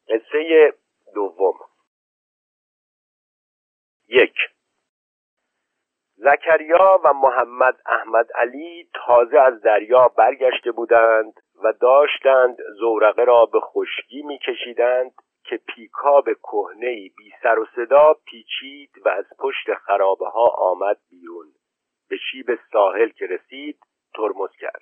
قصه دوم. 1. زکریا و محمد احمد علی تازه از دریا برگشته بودند و داشتند زورقه را به خشکی می‌کشیدند که پیکاب کهنه‌ای بی سر و صدا پیچید و از پشت خرابه‌ها آمد بیرون. به شیب ساحل که رسید ترمز کرد.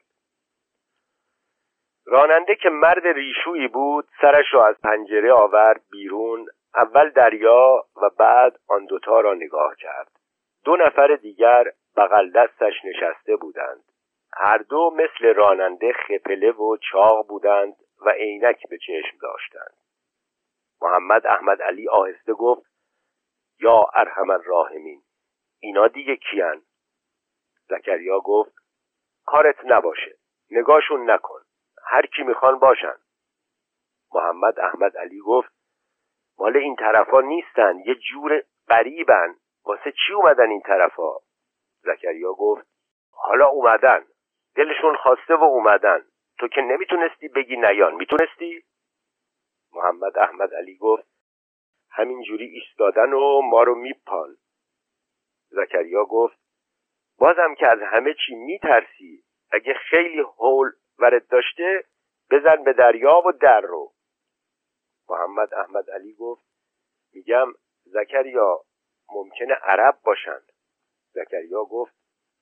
راننده که مرد ریشویی بود سرش را از پنجره آورد بیرون. اول دریا و بعد آن دوتا را نگاه کرد. 2 نفر دیگر بغل دستش نشسته بودند. هر دو مثل راننده خپله و چاق بودند و عینک به چشم داشتند. محمد احمد علی آهسته گفت: یا ارحم الراحمین، اینا دیگه کیان؟ زکریا گفت: کارت نباشه، نگاهشون نکن، هر کی میخوان باشن. محمد احمد علی گفت: مال این طرفا نیستن، یه جور غریبن، واسه چی اومدن این طرفا؟ زکریا گفت: حالا اومدن، دلشون خواسته و اومدن، تو که نمیتونستی بگی نیان، میتونستی؟ محمد احمد علی گفت: همینجوری ایستادن و ما رو میپان. زکریا گفت: بازم که از همه چی میترسی، اگه خیلی هول ورد داشته بزن به دریا و در رو. محمد احمد علی گفت: میگم زکریا ممکنه عرب باشن. زکریا گفت: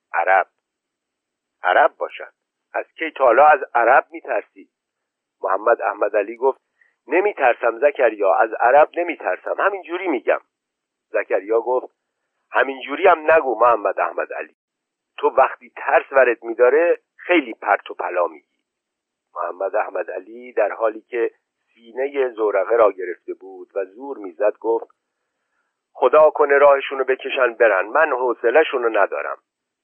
عرب باشن؟ از کی تا حالا از عرب میترسی؟ محمد احمد علی گفت: نمیترسم زکریا، از عرب نمیترسم، همینجوری میگم. زکریا گفت: همینجوری هم نگو محمد احمد علی، تو وقتی ترس ورد میداره خیلی پرت و پلا میگی. محمد احمد علی در حالی که سینه زورقه را گرفته بود و زور میزد گفت: خدا کنه راهشونو بکشن برن، من حوصله‌شونو ندارم.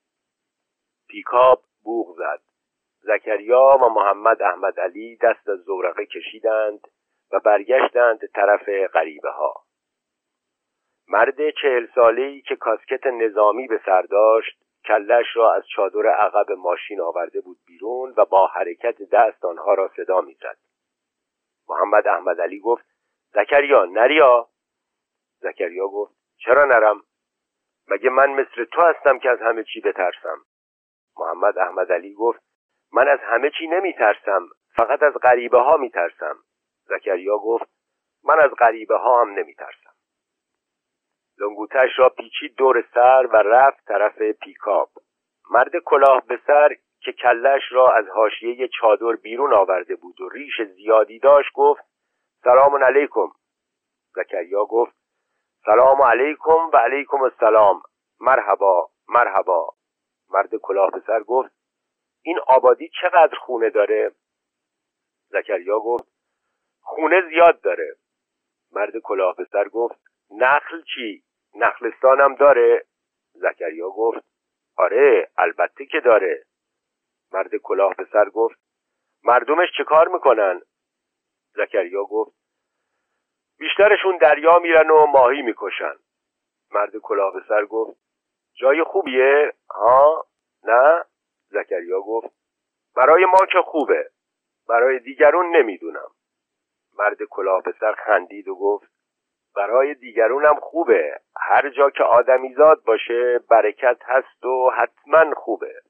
پیکاب بوق زد. زکریا و محمد احمد علی دست از زورقه کشیدند و برگشتند طرف غریبه ها. مرد 40 ساله‌ای که کاسکت نظامی به سر داشت کلش را از چادر عقب ماشین آورده بود بیرون و با حرکت دست آنها را صدا می‌زد. محمد احمد علی گفت: زکریا نریا. زکریا گفت: چرا نرم؟ مگه من مثل تو هستم که از همه چی بترسم؟ محمد احمد علی گفت: من از همه چی نمیترسم، فقط از غریبه ها میترسم. زکریا گفت: من از غریبه ها هم نمیترسم. لنگوتش را پیچید دور سر و رفت طرف پیکاب. مرد کلاه به سر که کلش را از حاشیه چادر بیرون آورده بود و ریش زیادی داشت گفت: سلام علیکم. زکریا گفت: سلام علیکم و علیکم السلام، مرحبا مرحبا. مرد کلاه به سر گفت: این آبادی چقدر خونه داره؟ زکریا گفت: خونه زیاد داره. مرد کلاه به سر گفت: نخل چی؟ نخلستانم داره؟ زکریا گفت: آره البته که داره. مرد کلاه به سر گفت: مردمش چه کار میکنن؟ زکریا گفت: بیشترشون دریا میرن و ماهی میکشن. مرد کلاه به سر گفت: جای خوبیه؟ ها؟ نه؟ زکریا گفت: برای ما که خوبه، برای دیگرون نمیدونم. مرد کلاه به سر خندید و گفت: برای دیگرونم خوبه، هر جا که آدمیزاد باشه برکت هست و حتما خوبه.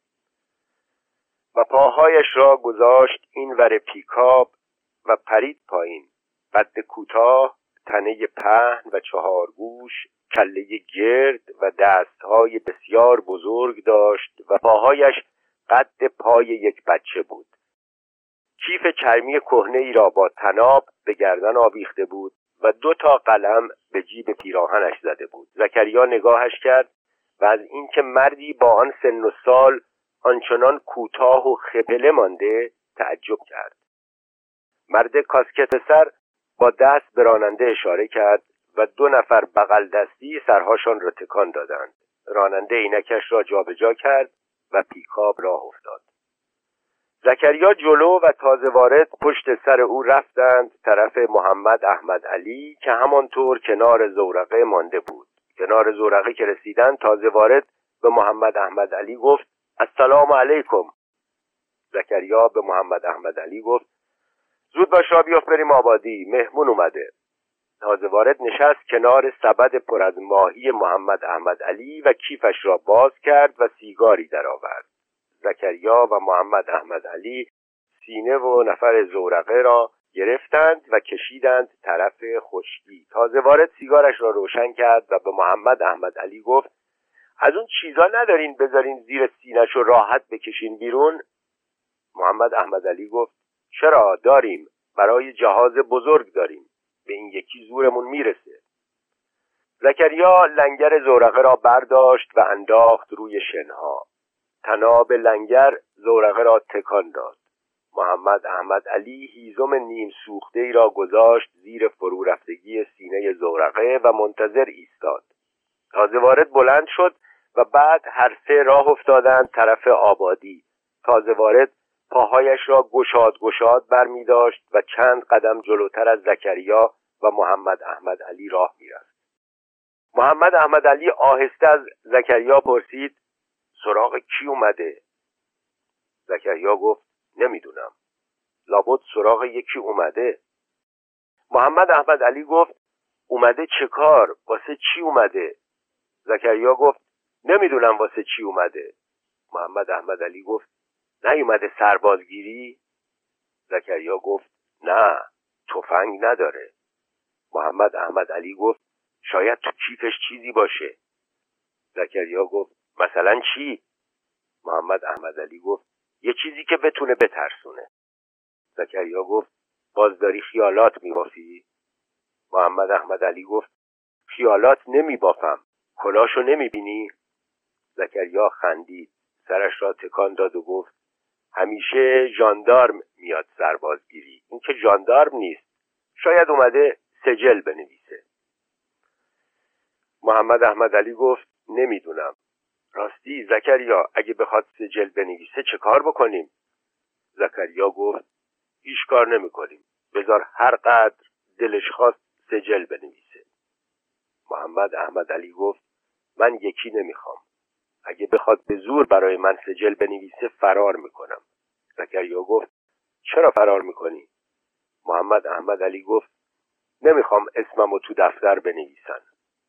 و پاهایش را گذاشت این ور پیکاب و پرید پایین. قد کوتاه، تنه پهن و 4 گوش، کله گرد و دستهای بسیار بزرگ داشت و پاهایش قد پای یک بچه بود. کیف چرمی کهنه‌ای را با طناب به گردن آویخته بود و 2 تا قلم به جیب پیراهنش زده بود. زکریا نگاهش کرد و از اینکه مردی با آن سن و سال آنچنان کوتاه و خپله مانده تعجب کرد. مرد کاسکت سر با دست به راننده اشاره کرد و 2 نفر بغل دستی سرهاشان را تکان دادند. راننده عینکش را جابجا کرد و پیکاب راه افتاد. زکریا جلو و تازه وارد پشت سر او رفتند طرف محمد احمد علی که همانطور کنار زورقه مانده بود. کنار زورقه که رسیدند تازه وارد به محمد احمد علی گفت: السلام علیکم. زکریا به محمد احمد علی گفت: زود باش را بیفت بریم آبادی، مهمون اومده. تازه وارد نشست کنار سبد پر از ماهی محمد احمد علی و کیفش را باز کرد و سیگاری درآورد. زکریا و محمد احمد علی سینه و نفر زورقه را گرفتند و کشیدند طرف خشکی. تازه وارد سیگارش را روشن کرد و به محمد احمد علی گفت: از اون چیزا ندارین بذارین زیر سینه‌ش و راحت بکشین بیرون؟ محمد احمد علی گفت: چرا، داریم، برای جهاز بزرگ داریم، به این یکی زورمون میرسه. زکریا لنگر زورقه را برداشت و انداخت روی شنها. طناب لنگر زورقه را تکان داد. محمد احمد علی هیزم نیم سوخته ای را گذاشت زیر فرو رفتگی سینه زورقه و منتظر ایستاد. تازه وارد بلند شد و بعد هر سه راه افتادند طرف آبادی. تازه وارد پاهایش را گشاد برمی داشت و چند قدم جلوتر از زکریا و محمد احمد علی راه می رفت. محمد احمد علی آهسته از زکریا پرسید: سراغ کی اومده؟ زکریا گفت: نمیدونم، لابد سراغ یکی اومده. محمد احمد علی گفت: اومده چه کار؟ واسه چی اومده؟ زکریا گفت: نمیدونم واسه چی اومده. محمد احمد علی گفت: نیومده سربازگیری؟ زکریا گفت: نه، تفنگ نداره. محمد احمد علی گفت: شاید تو کیفش چیزی باشه. زکریا گفت: مثلا چی؟ محمد احمد علی گفت: یه چیزی که بتونه بترسونه. زکریا گفت: باز داری خیالات میبافی؟ محمد احمد علی گفت: خیالات نمیبافم، کلاشو نمیبینی؟ زکریا خندید، سرش را تکان داد و گفت: همیشه ژاندارم میاد سربازگیری، این که ژاندارم نیست، شاید اومده سجل بنویسه. محمد احمد علی گفت: نمیدونم. راستی زکریا، اگه بخواد سجل بنویسه چه کار بکنیم؟ زکریا گفت: هیچ کار نمی‌کنیم، بذار هر قدر دلش خواست سجل بنویسه. محمد احمد علی گفت: من یکی نمیخوام، اگه بخواد به زور برای من سجل بنویسه فرار میکنم. زکریا گفت: چرا فرار میکنی؟ محمد احمد علی گفت: نمیخوام اسممو تو دفتر بنویسن.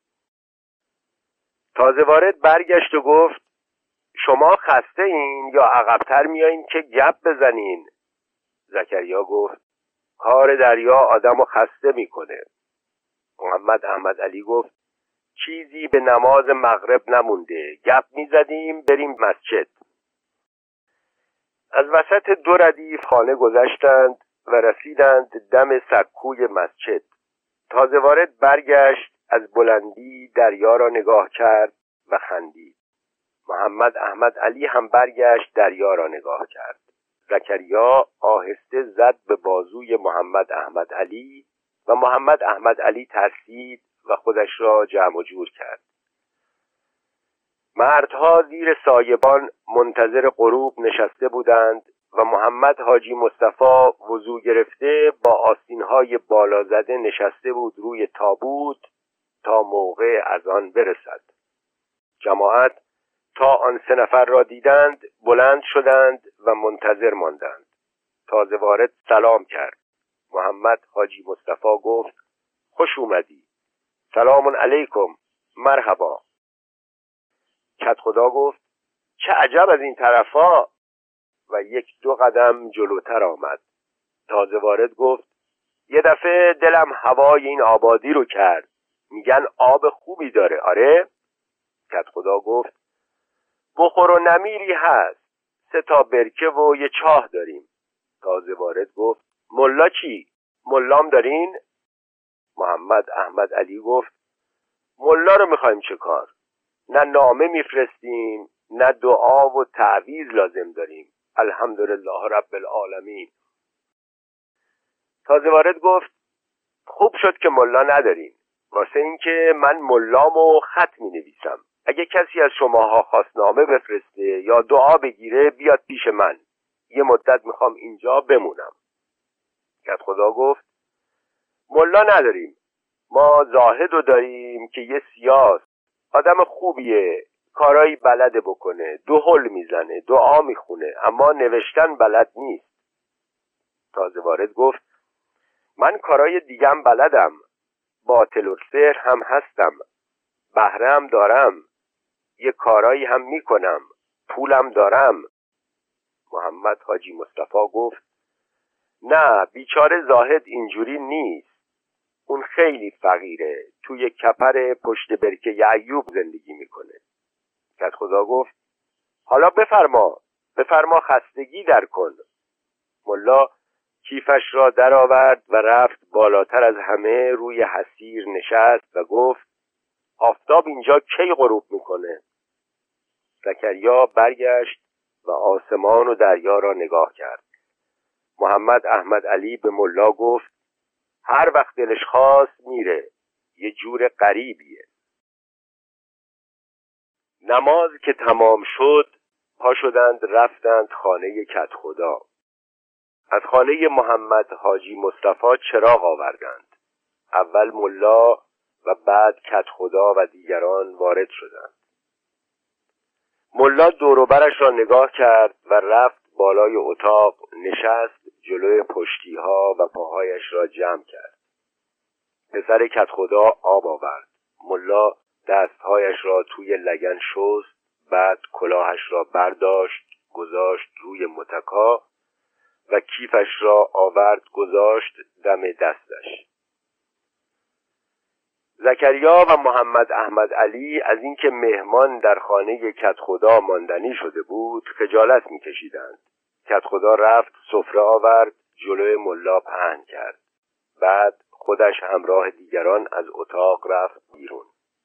تازه وارد برگشت و گفت: شما خسته این یا عقب‌تر میایین که گپ بزنین؟ زکریا گفت: کار دریا آدمو خسته میکنه. محمد احمد علی گفت: چیزی به نماز مغرب نمونده، گپ میزدیم بریم مسجد. از وسط دو ردیف خانه گذشتند و رسیدند دم سکوی مسجد. تازه وارد برگشت، از بلندی دریا را نگاه کرد و خندید. محمد احمد علی هم برگشت دریا را نگاه کرد. زکریا آهسته زد به بازوی محمد احمد علی و محمد احمد علی ترسید و خودش را جمع و جور کرد. مردها زیر سایبان منتظر غروب نشسته بودند و محمد حاجی مصطفی وضو گرفته با آستین‌های بالا زده نشسته بود روی تابوت تا موقع اذان برسد. جماعت تا آن سه نفر را دیدند بلند شدند و منتظر ماندند. تازه وارد سلام کرد. محمد حاجی مصطفی گفت: خوش اومدی. سلام علیکم، مرحبا. کدخدا گفت: چه عجب از این طرفا، و یک دو قدم جلوتر آمد. تازه وارد گفت: یه دفعه دلم هوای این آبادی رو کرد، میگن آب خوبی داره. آره؟ کدخدا گفت: بخور و نمیری هست، 3 تا برکه و یه چاه داریم. تازه وارد گفت: ملا چی؟ ملام دارین؟ محمد احمد علی گفت: ملا رو میخوایم چه کار؟ نه نامه میفرستیم، نه دعا و تعویض لازم داریم، الحمدلله رب العالمین. تازه وارد گفت: خوب شد که ملا ندارین، واسه این که من ملامو خط مینویسم. اگه کسی از شماها خواست نامه بفرسته یا دعا بگیره بیاد پیش من، یه مدت میخوام اینجا بمونم. کدخدا گفت: ملا نداریم، ما زاهدو داریم که یه سیاس، آدم خوبیه، کارایی بلده بکنه، دهل میزنه، دعا میخونه، اما نوشتن بلد نیست. تازه وارد گفت: من کارای دیگم بلدم، باطل و سحر هم هستم، بهره هم دارم، یه کارایی هم میکنم، پولم دارم. محمد حاجی مصطفی گفت نه، بیچاره زاهد اینجوری نیست. اون خیلی فقیره، توی کپر پشت برکه یعیوب زندگی میکنه. کدخدا گفت حالا بفرما خستگی در کن. ملا کیفش را در آورد و رفت بالاتر از همه روی حصیر نشست و گفت آفتاب اینجا کی غروب میکنه؟ زکریا برگشت و آسمان و دریا را نگاه کرد. محمد احمد علی به ملا گفت هر وقت دلش خواست میره، یه جور غریبیه. نماز که تمام شد پا شدند رفتند خانه کدخدا. از خانه محمد حاجی مصطفی چراغ آوردند. اول ملا و بعد کدخدا و دیگران وارد شدند. ملا دور و برش را نگاه کرد و رفت بالای اتاق، نشست جلوی پشتیها و پاهایش را جمع کرد. پسر کدخدا آب آورد. ملا دستهایش را توی لگن شست، بعد کلاهش را برداشت گذاشت روی متکا و کیفش را آورد گذاشت دم دستش. زکریا و محمد احمد علی از اینکه مهمان در خانه کدخدا ماندنی شده بود خجالت می‌کشیدند. کدخدا رفت سفره آورد جلوی ملا پهن کرد. بعد خودش همراه دیگران از اتاق رفت بیرون.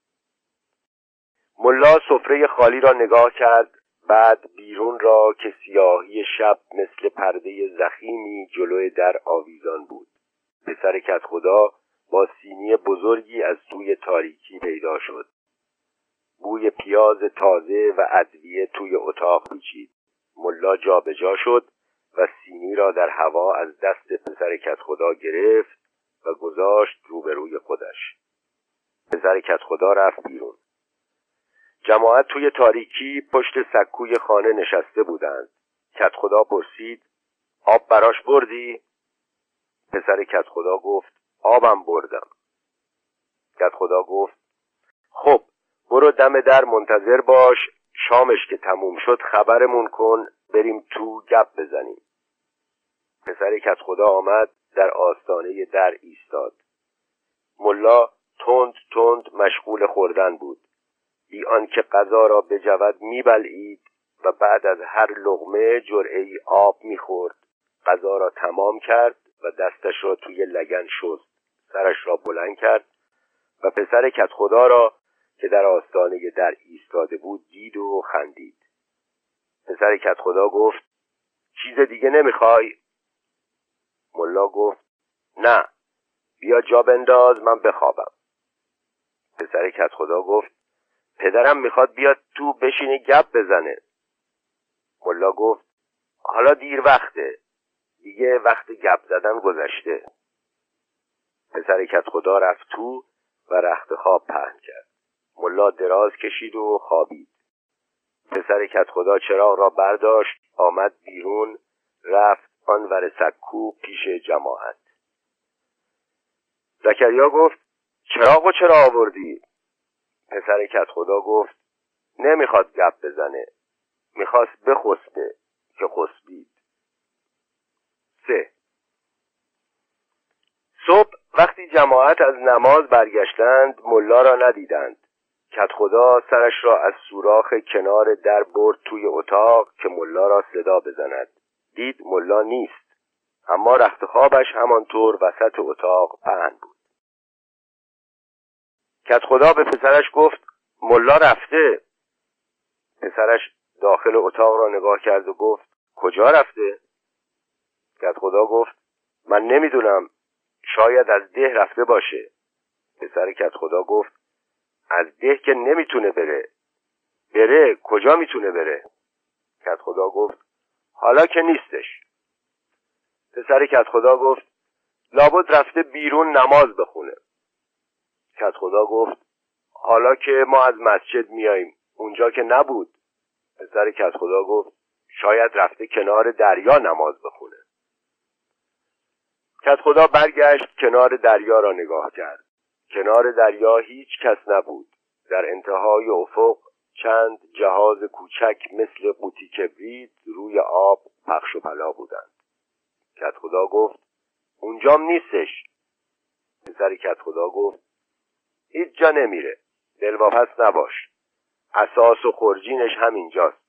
ملا سفره خالی را نگاه کرد، بعد بیرون را که سیاهی شب مثل پرده ضخیمی جلوی در آویزان بود. پسر کدخدا با سینی بزرگی از توی تاریکی پیدا شد. بوی پیاز تازه و ادویه توی اتاق پیچید. ملا جابجا شد و سینی را در هوا از دست پسر کدخدا گرفت و گذاشت روبروی خودش. پسر کدخدا رفت بیرون. جماعت توی تاریکی پشت سکوی خانه نشسته بودند. کدخدا پرسید آب براش بردی؟ پسر کدخدا گفت آبم بردم. کدخدا گفت خب برو دم در منتظر باش، شامش که تموم شد خبرمون کن بریم تو گپ بزنیم. پسر کدخدا آمد در آستانه در ایستاد. ملا تند تند مشغول خوردن بود. بی آنکه غذا را بجود میبلعید و بعد از هر لقمه جرعه‌ای آب میخورد. غذا را تمام کرد و دستش را توی لگن شست، سرش را بلند کرد و پسر کدخدا را که در آستانه در ایستاده بود دید و خندید. پسر کدخدا گفت چیز دیگه نمیخوای؟ ملا گفت نه، بیا جا بنداز من بخوابم. پسر کدخدا گفت پدرم میخواد بیاد تو بشینه گپ بزنه. ملا گفت حالا دیر وقته، دیگه وقت گپ زدن گذشته. پسر کدخدا رفت تو و رخت خواب پهن کرد. ملا دراز کشید و خوابید. پسر کدخدا چراغ را برداشت، آمد بیرون، رفت آنور سکو پیش جماعت. زکریا گفت چراغو چرا آوردی؟ پسر کدخدا گفت نمیخواد گپ بزنه، میخواست بخسبه که خسبید. 3. صبح وقتی جماعت از نماز برگشتند ملا را ندیدند. کدخدا سرش را از سوراخ کنار در برد توی اتاق که ملا را صدا بزند. دید ملا نیست، اما رخت خوابش همانطور وسط اتاق پهن بود. کدخدا به پسرش گفت ملا رفته. پسرش داخل اتاق را نگاه کرد و گفت کجا رفته؟ کدخدا گفت من نمیدونم، شاید از ده رفته باشه. پسر کدخدا گفت از ده که نمیتونه بره کجا میتونه بره؟ کدخدا گفت حالا که نیستش. پسر کدخدا گفت لابد رفته بیرون نماز بخونه. کدخدا گفت حالا که ما از مسجد میاییم اونجا که نبود. پسر کدخدا گفت شاید رفته کنار دریا نماز بخونه. کدخدا برگشت کنار دریا را نگاه کرد. کنار دریا هیچ کس نبود. در انتهای افق چند جهاز کوچک مثل قوطی کبریت روی آب پخش و پلا بودند. کدخدا گفت اونجام نیستش. پسر کدخدا گفت هیچ جا نمیره. دلواپس نباش. اساس و خرجینش همینجاست.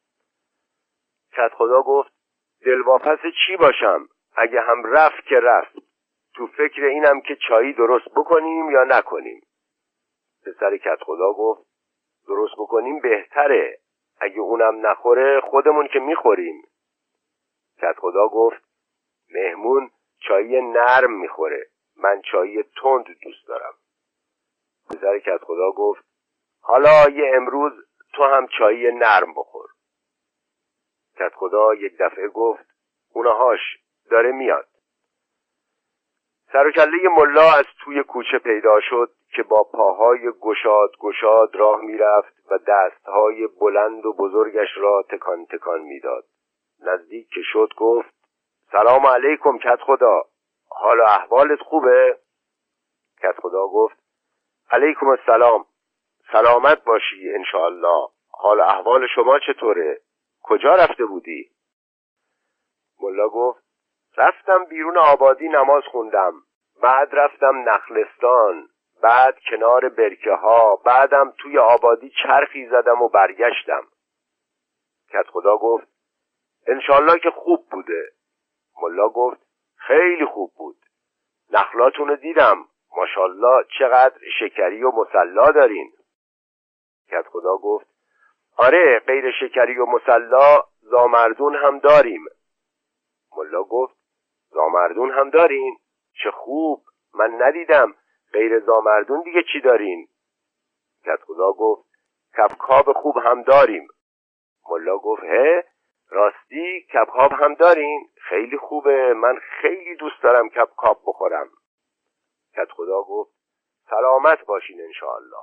کدخدا گفت دلواپس چی باشم؟ اگه هم رفت که رفت. تو فکر اینم که چایی درست بکنیم یا نکنیم. پسر کدخدا گفت درست بکنیم بهتره. اگه اونم نخوره خودمون که میخوریم. کدخدا گفت مهمون چایی نرم میخوره. من چایی تند دوست دارم. پسر کدخدا گفت حالا یه امروز تو هم چایی نرم بخور. کدخدا یک دفعه گفت اونهاش داره میاد. سر و کله ملا از توی کوچه پیدا شد که با پاهای گشاد راه میرفت و دستهای بلند و بزرگش را تکان تکان میداد. نزدیک که شد گفت سلام علیکم کدخدا، حال و احوالت خوبه؟ کدخدا گفت علیکم السلام، سلامت باشی انشاءالله. حال و احوال شما چطوره؟ کجا رفته بودی؟ ملا گفت رفتم بیرون آبادی نماز خوندم، بعد رفتم نخلستان، بعد کنار برکه ها، بعدم توی آبادی چرخی زدم و برگشتم. کدخدا گفت انشالله که خوب بوده. ملا گفت خیلی خوب بود. نخلاتونو دیدم، ماشاءالله چقدر شکری و مسلا دارین. کدخدا گفت آره غیر شکری و مسلا زامردون هم داریم. ملا گفت زامردون هم دارین؟ چه خوب، من ندیدم. غیر زامردون دیگه چی دارین؟ کدخدا گفت کبکاب خوب هم داریم. ملا گفت راستی کبکاب هم دارین؟ خیلی خوبه، من خیلی دوست دارم کبکاب بخورم. کدخدا گفت سلامت باشین انشاءالله.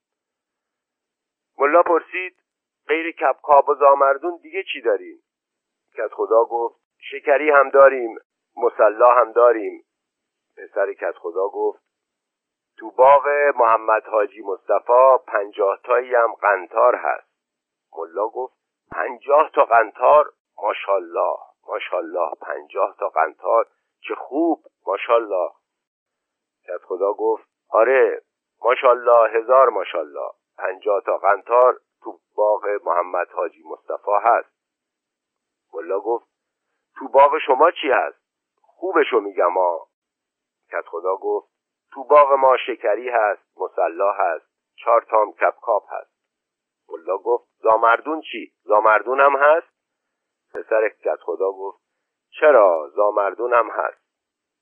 ملا پرسید غیر کبکاب و زامردون دیگه چی دارین؟ کدخدا گفت شکری هم داریم، مسلا هم داریم. پسر کدخدا گفت تو باغ محمد حاجی مصطفی 50 تایی هم قنطار هست. ملا گفت 50 تا قنطار؟ ماشاءالله ماشاءالله، 50 تا قنطار، چه خوب، ماشاءالله. کدخدا گفت آره ماشاءالله، 1000 ماشاءالله، 50 تا قنطار تو باغ محمد حاجی مصطفی هست. ملا گفت تو باغ شما چی هست؟ خوبشو میگم ها. کدخدا گفت تو باغ ما شکری هست، مسلا هست، 4 تام کبکاب هست. ملا گفت زامردون چی؟ زامردون هم هست؟ پسر کدخدا گفت چرا، زامردون هم هست.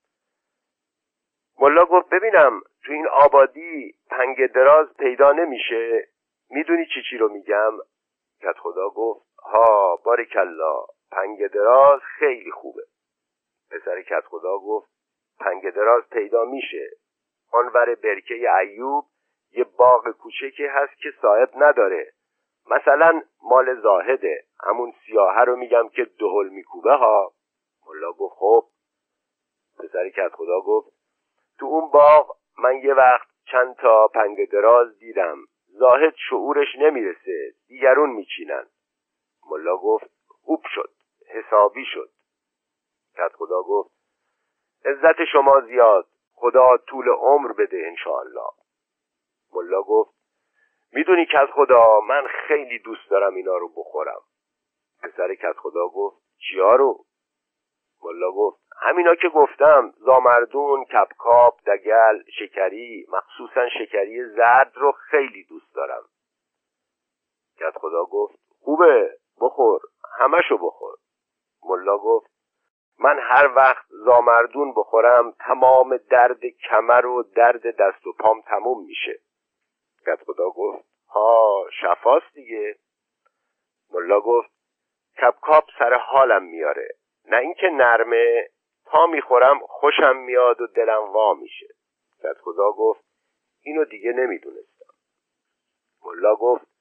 ملا گفت ببینم تو این آبادی پنگ دراز پیدا نمیشه؟ میدونی چی رو میگم؟ کدخدا گفت ها بارکالله، پنگ دراز خیلی خوبه. پسر کدخدا گفت پنگ دراز پیدا میشه. آنور برکه ایوب یه باغ کوچکی هست که صاحب نداره. مثلا مال زاهده، همون سیاهه رو میگم که دهل میکوبه ها. ملا گفت خب. پسر کدخدا گفت تو اون باغ من یه وقت چند تا پنگ دراز دیدم. زاهد شعورش نمیرسه، دیگرون میچینن. ملا گفت خوب شد، حسابی شد. کدخدا گفت عزت شما زیاد، خدا طول عمر بده انشاءالله. ملا گفت میدونی کدخدا من خیلی دوست دارم اینا رو بخورم. پسر کدخدا گفت چیا رو؟ ملا گفت همینا که گفتم، زامردون، کبکاب، دگل، شکری، مخصوصا شکری زرد رو خیلی دوست دارم. کدخدا گفت خوبه، بخور، همشو بخور. ملا گفت من هر وقت زامردون بخورم تمام درد کمر و درد دست و پام تموم میشه. کدخدا گفت ها شفاست دیگه. ملا گفت کبکاب سر حالم میاره، نه اینکه نرمه، تا میخورم خوشم میاد و دلم وا میشه. کدخدا گفت اینو دیگه نمیدونستم. ملا گفت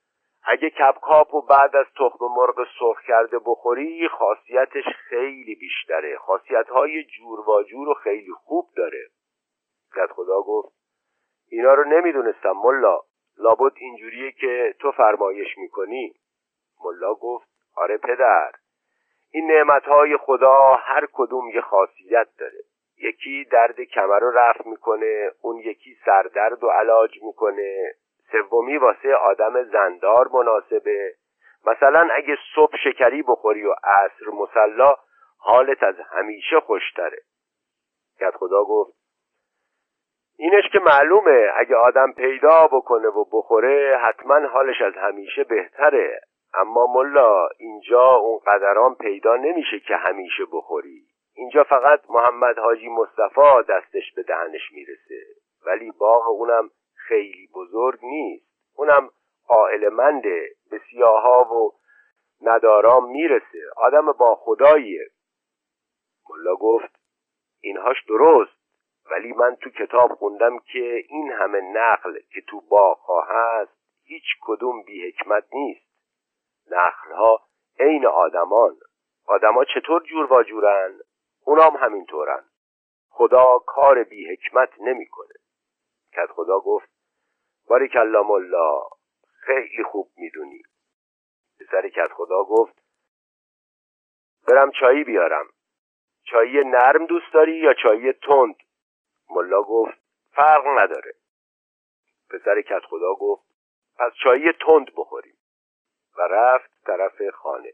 اگه کبکاپ و بعد از تخم مرغ سرخ کرده بخوری خاصیتش خیلی بیشتره، خاصیت‌های جور و جور و خیلی خوب داره. کدخدا گفت اینا رو نمیدونستم ملا، لابد اینجوریه که تو فرمایش میکنی. ملا گفت آره پدر، این نعمتهای خدا هر کدوم یه خاصیت داره. یکی درد کمر رو رفع میکنه، اون یکی سردرد و علاج میکنه، سومی واسه آدم زندار مناسبه. مثلا اگه صبح شکری بخوری و عصر مصلا حالت از همیشه خوشتره. کدخدا گفت اینش که معلومه، اگه آدم پیدا بکنه و بخوره حتما حالش از همیشه بهتره. اما ملا اینجا اون قدران پیدا نمیشه که همیشه بخوری. اینجا فقط محمد حاجی مصطفی دستش به دهنش میرسه، ولی باغ اونم خیلی بزرگ نیست. اونم عائلمنده، به سیاها و ندارام میرسه، آدم با خداییه. ملا گفت اینهاش درست، ولی من تو کتاب خوندم که این همه نخل که تو باغ‌ها هست هیچ کدوم بی حکمت نیست. نخل‌ها عین آدما چطور جور و جورن، اونام همینطورن. خدا کار بی حکمت نمی‌کنه. کدخدا گفت باریکالله ملا، خیلی خوب میدونی. پسر کدخدا گفت برم چایی بیارم. چایی نرم دوست داری یا چایی تند؟ ملا گفت فرق نداره. پسر کدخدا گفت پس چایی تند بخوریم و رفت طرف خانه.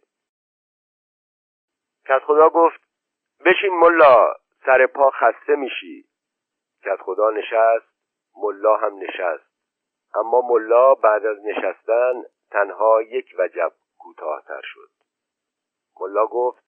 کدخدا گفت بشین ملا، سر پا خسته میشی. کدخدا نشست، ملا هم نشست. اما ملا بعد از نشستن تنها یک وجب کوتاه‌تر شد. ملا گفت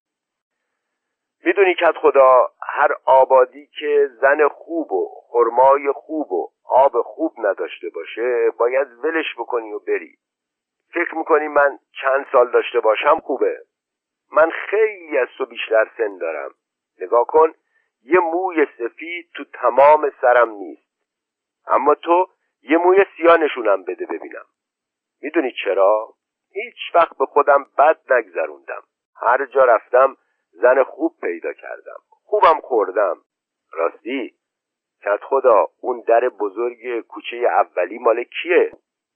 میدونی کدخدا، هر آبادی که زن خوب و خرمای خوب و آب خوب نداشته باشه باید ولش بکنی و بری. فکر میکنی من چند سال داشته باشم خوبه؟ من خیلی از تو بیشتر سن دارم. نگاه کن، یه موی سفید تو تمام سرم نیست، اما تو یه موی سیاه نشونم بده ببینم. میدونی چرا؟ هیچ وقت به خودم بد نگذروندم. هر جا رفتم زن خوب پیدا کردم، خوبم خوردم. راستی کدخدا، اون در بزرگ کوچه اولی مال کیه؟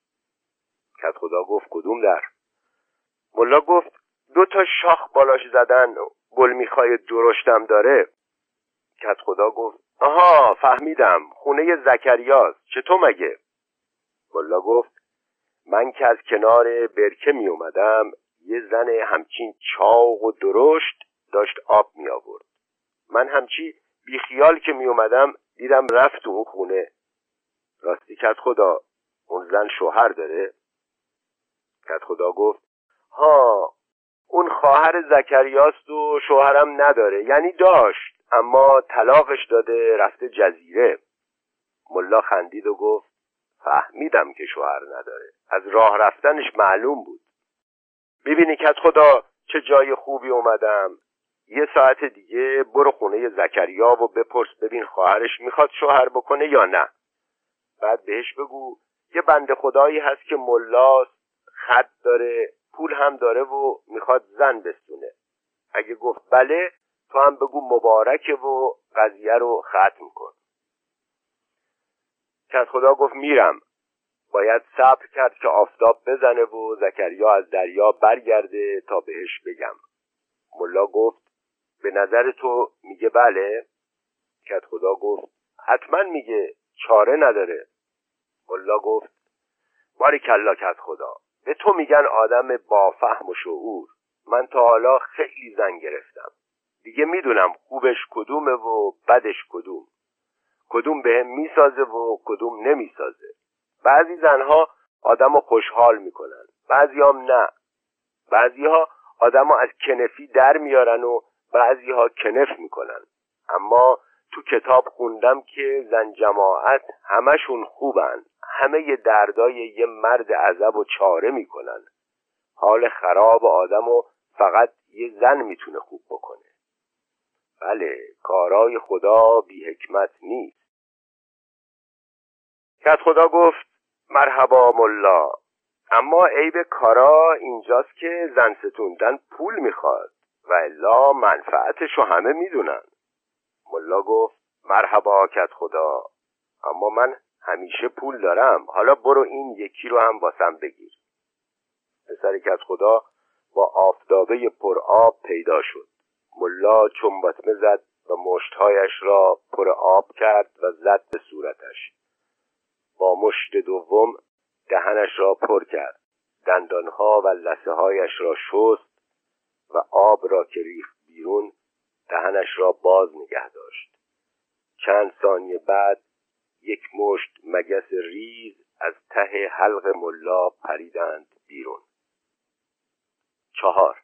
کدخدا گفت کدوم در؟ ملا گفت 2 شاخ بالاش زدن، گل میخوای درشتم داره. کدخدا گفت آها فهمیدم، خونه زکریاست. چطور مگه؟ ملا گفت من که از کنار برکه می اومدم یه زن همچین چاق و درشت داشت آب می آورد. من همچی بیخیال که می اومدم دیدم رفت تو اون خونه. راستی کدخدا، اون زن شوهر داره؟ کدخدا گفت ها، اون خواهر زکریاست و شوهرم نداره. یعنی داشت اما طلاقش داده رفته جزیره. ملا خندید و گفت فهمیدم که شوهر نداره، از راه رفتنش معلوم بود. ببینی کدخدا چه جای خوبی اومدم. یه ساعت دیگه برو خونه زکریا و بپرس ببین خواهرش میخواد شوهر بکنه یا نه. بعد بهش بگو یه بنده خدایی هست که ملاست، خط داره، پول هم داره و میخواد زن بستونه. اگه گفت بله، تو هم بگو مبارکه و قضیه رو ختم کن. کدخدا گفت میرم. باید صبر کرد که آفتاب بزنه و زکریا از دریا برگرده تا بهش بگم. ملا گفت به نظر تو میگه بله؟ کدخدا گفت حتما میگه، چاره نداره. ملا گفت باریکالله کدخدا، به تو میگن آدم با فهم و شعور. من تا حالا خیلی زن گرفتم، دیگه میدونم خوبش کدومه و بدش کدوم بهم میسازه و کدوم نمیسازه. بعضی زنها آدمو خوشحال میکنن، بعضی هم نه. بعضی ها آدمو از کنفی در میارن و بعضی ها کنف میکنن. اما تو کتاب خوندم که زن جماعت همشون خوبن، همه ی دردای یه مرد عزب و چاره میکنن. حال خراب آدمو فقط یه زن میتونه خوب بکنه. بله، کارای خدا بی حکمت نیست. کدخدا گفت مرحبا ملا، اما عیب کارا اینجاست که زن ستوندن پول میخواد و الا منفعتشو همه میدونن. ملا گفت مرحبا کت خدا، اما من همیشه پول دارم، حالا برو این یکی رو هم واسم بگیر. پسر کت خدا با آفتابه پر آب پیدا شد. ملا چنباتمه زد و مشتهایش را پر آب کرد و زد به صورتش. با مشت دوم دهنش را پر کرد، دندانها و لثه هایش را شست و آب را که ریخت بیرون دهنش را باز نگه داشت. چند ثانیه بعد یک مشت مگس ریز از ته حلق ملا پریدند بیرون. 4.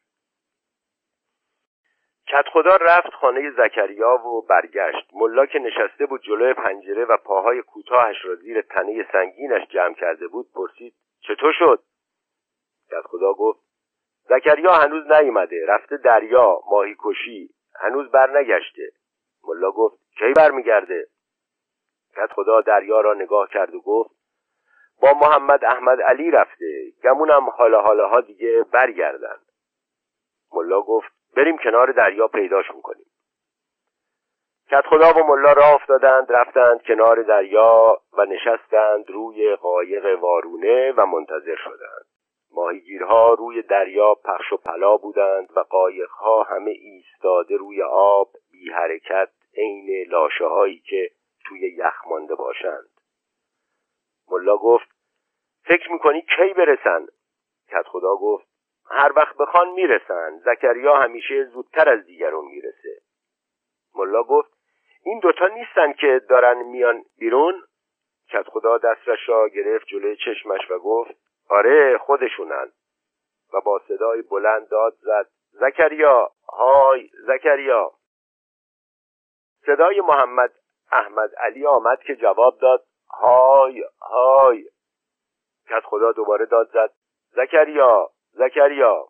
کت خدا رفت خانه زکریا و برگشت. ملا که نشسته بود جلوی پنجره و پاهای کوتاهش را زیر تنه سنگینش جمع کرده بود پرسید چطور شد؟ کت خدا گفت زکریا هنوز نیامده، رفته دریا ماهی کشی، هنوز بر نگشته. ملا گفت کی برمیگرده؟ کت خدا دریا را نگاه کرد و گفت با محمد احمد علی رفته، گمونم حالا دیگه برگردن. ملا گفت بریم کنار دریا پیداشون کنیم. کت خدا و ملا راه افتادند، رفتند کنار دریا و نشستند روی قایق وارونه و منتظر شدند. ماهیگیرها روی دریا پخش و پلا بودند و قایقها همه ایستاده روی آب بی حرکت، عین لاشه هایی که توی یخ مانده باشند. ملا گفت فکر میکنی کی برسن؟ کت خدا گفت هر وقت بخوان میرسن، زکریا همیشه زودتر از دیگرون میرسه. ملا گفت این دوتا نیستن که دارن میان بیرون؟ کت خدا دستش را گرفت جلوی چشمش و گفت آره خودشونن و با صدای بلند داد زد زکریا، های زکریا. صدای محمد احمد علی آمد که جواب داد های های. کت خدا دوباره داد زد زکریا، زکریا.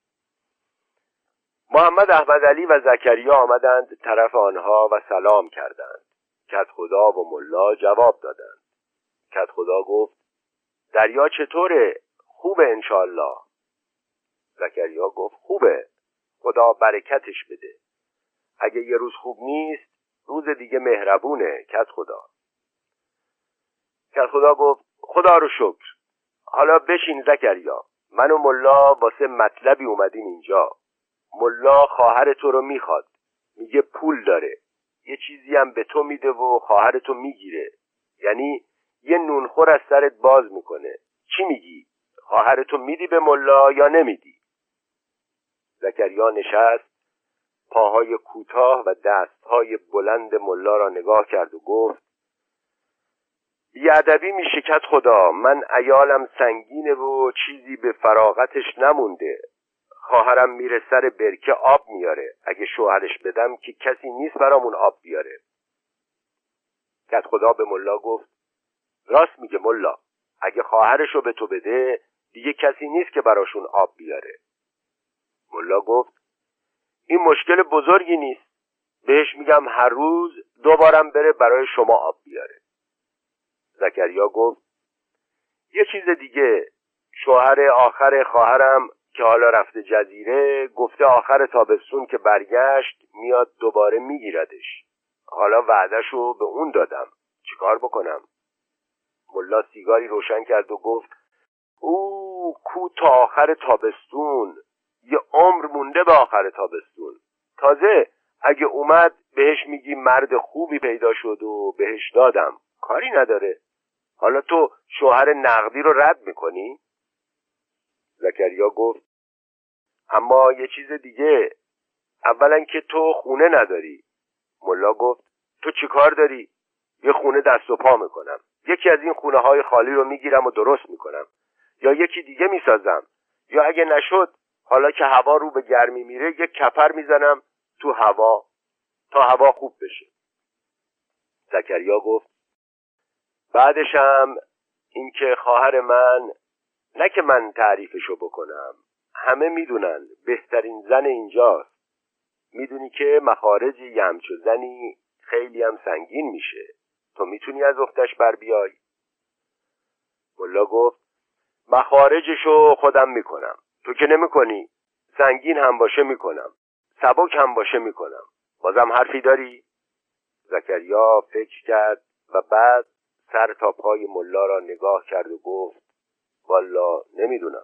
محمد احمد علی و زکریا آمدند طرف آنها و سلام کردند. کت خدا و ملا جواب دادند. کت خدا گفت دریا چطوره؟ خوبه انشالله. زکریا گفت خوبه، خدا برکتش بده. اگه یه روز خوب نیست روز دیگه مهربونه کت خدا. کت خدا گفت خدا رو شکر. حالا بشین زکریا، من و ملا واسه مطلبی اومدیم اینجا. ملا خواهر تو رو میخواد، میگه پول داره، یه چیزی هم به تو میده و خواهر تو میگیره، یعنی یه نونخور از سرت باز میکنه. چی میگی؟ خواهر تو میدی به ملا یا نمیدی؟ زکریا نشست، پاهای کوتاه و دستهای بلند ملا را نگاه کرد و گفت بیادبی میشه کت خدا، من عیالم سنگینه و چیزی به فراغتش نمونده. خواهرم میره سر برکه آب میاره، اگه شوهرش بدم که کسی نیست برامون آب بیاره. کت خدا به ملا گفت راست میگه ملا، اگه خواهرشو به تو بده دیگه کسی نیست که براشون آب بیاره. ملا گفت این مشکل بزرگی نیست، بهش میگم هر روز 2 بارم بره برای شما آب بیاره. زکریا گفت یه چیز دیگه، شوهر آخر خواهرم که حالا رفته جزیره گفته آخر تابستون که برگشت میاد دوباره میگیردش. حالا وعدهشو به اون دادم، چیکار بکنم؟ ملا سیگاری روشن کرد و گفت او کو تا آخر تابستون، یه عمر مونده به آخر تابستون. تازه اگه اومد بهش میگی مرد خوبی پیدا شد و بهش دادم، کاری نداره. حالا تو شوهر نقدی رو رد میکنی؟ زکریا گفت اما یه چیز دیگه، اولا که تو خونه نداری. ملا گفت تو چی کار داری؟ یه خونه دست و پا میکنم، یکی از این خونه های خالی رو میگیرم و درست میکنم، یا یکی دیگه میسازم، یا اگه نشد حالا که هوا رو به گرمی میره یک کپر میزنم تو هوا تا هوا خوب بشه. زکریا گفت بعدش هم این که خواهر من، نه که من تعریفشو بکنم، همه میدونن بهترین زن اینجاست. میدونی که مخارج یه همچو زنی خیلی هم سنگین میشه، تو میتونی از اختش بر بیای؟ ملا گفت مخارجشو خودم میکنم. تو که نمیکنی. سنگین هم باشه میکنم، سبک هم باشه میکنم. بازم حرفی داری؟ زکریا فکر کرد و بعد سر تا پای ملا را نگاه کرد و گفت والا نمیدونم.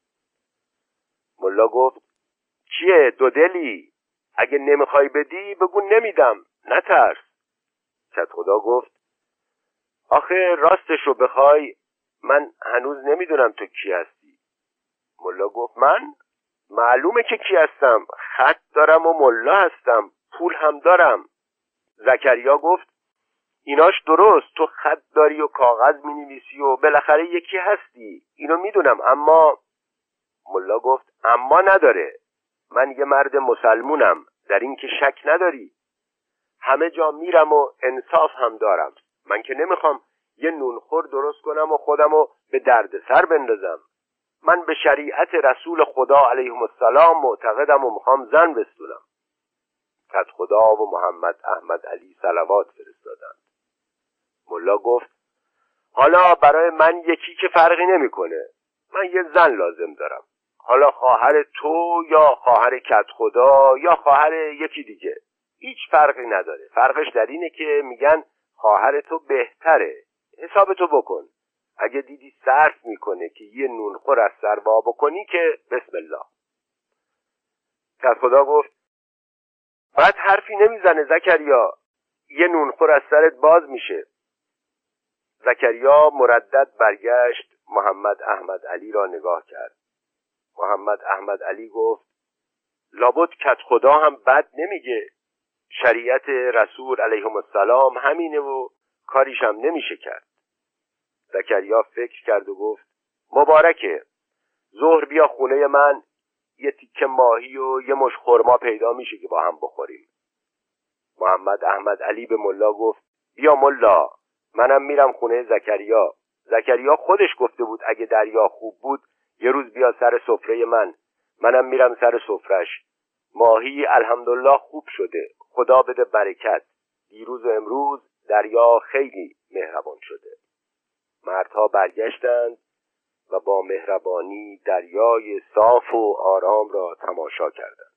ملا گفت چیه دودلی؟ اگه نمیخوای بدی بگو نمیدم، نترس. کدخدا گفت آخه راستشو بخوای من هنوز نمیدونم تو کی هستی. ملا گفت من؟ معلومه که کی هستم، خط دارم و ملا هستم، پول هم دارم. زکریا گفت ایناش درست، تو خط داری و کاغذ مینویسی و بالاخره یکی هستی، اینو میدونم، اما ملا گفت اما نداره. من یه مرد مسلمونم، در این که شک نداری. همه جا میرم و انصاف هم دارم. من که نمیخوام یه نونخور درست کنم و خودمو به دردسر بندازم. من به شریعت رسول خدا علیه السلام معتقدم و میخوام زن بستونم. کدخدا و محمد احمد علی صلوات فرستادند. ملا گفت حالا برای من یکی که فرقی نمیکنه. من یه زن لازم دارم. حالا خواهر تو یا خواهر کدخدا یا خواهر یکی دیگه، هیچ فرقی نداره. فرقش در اینه که میگن خواهر تو بهتره. حساب تو بکن. اگه دیدی صرف میکنه که یه نونخور از سر وا بکنی که بسم الله. کدخدا گفت بعد حرفی نمیزنه زکریا، یه نونخور از سرت باز میشه. زکریا مردد برگشت محمد احمد علی را نگاه کرد. محمد احمد علی گفت لابد کدخدا هم بد نمیگه. شریعت رسول علیه السلام همینه و کاریش هم نمیشه کرد. زکریا فکر کرد و گفت مبارکه. ظهر بیا خونه من، یه تیکه ماهی و یه مش خرما پیدا میشه که با هم بخوریم. محمد احمد علی به ملا گفت بیا ملا، منم میرم خونه زکریا. زکریا خودش گفته بود اگه دریا خوب بود یه روز بیا سر سفره منم میرم سر سفرش. ماهی الحمدلله خوب شده، خدا بده برکت. دیروز و امروز دریا خیلی مهربان شده. مردها برگشتند و با مهربانی دریای صاف و آرام را تماشا کردند.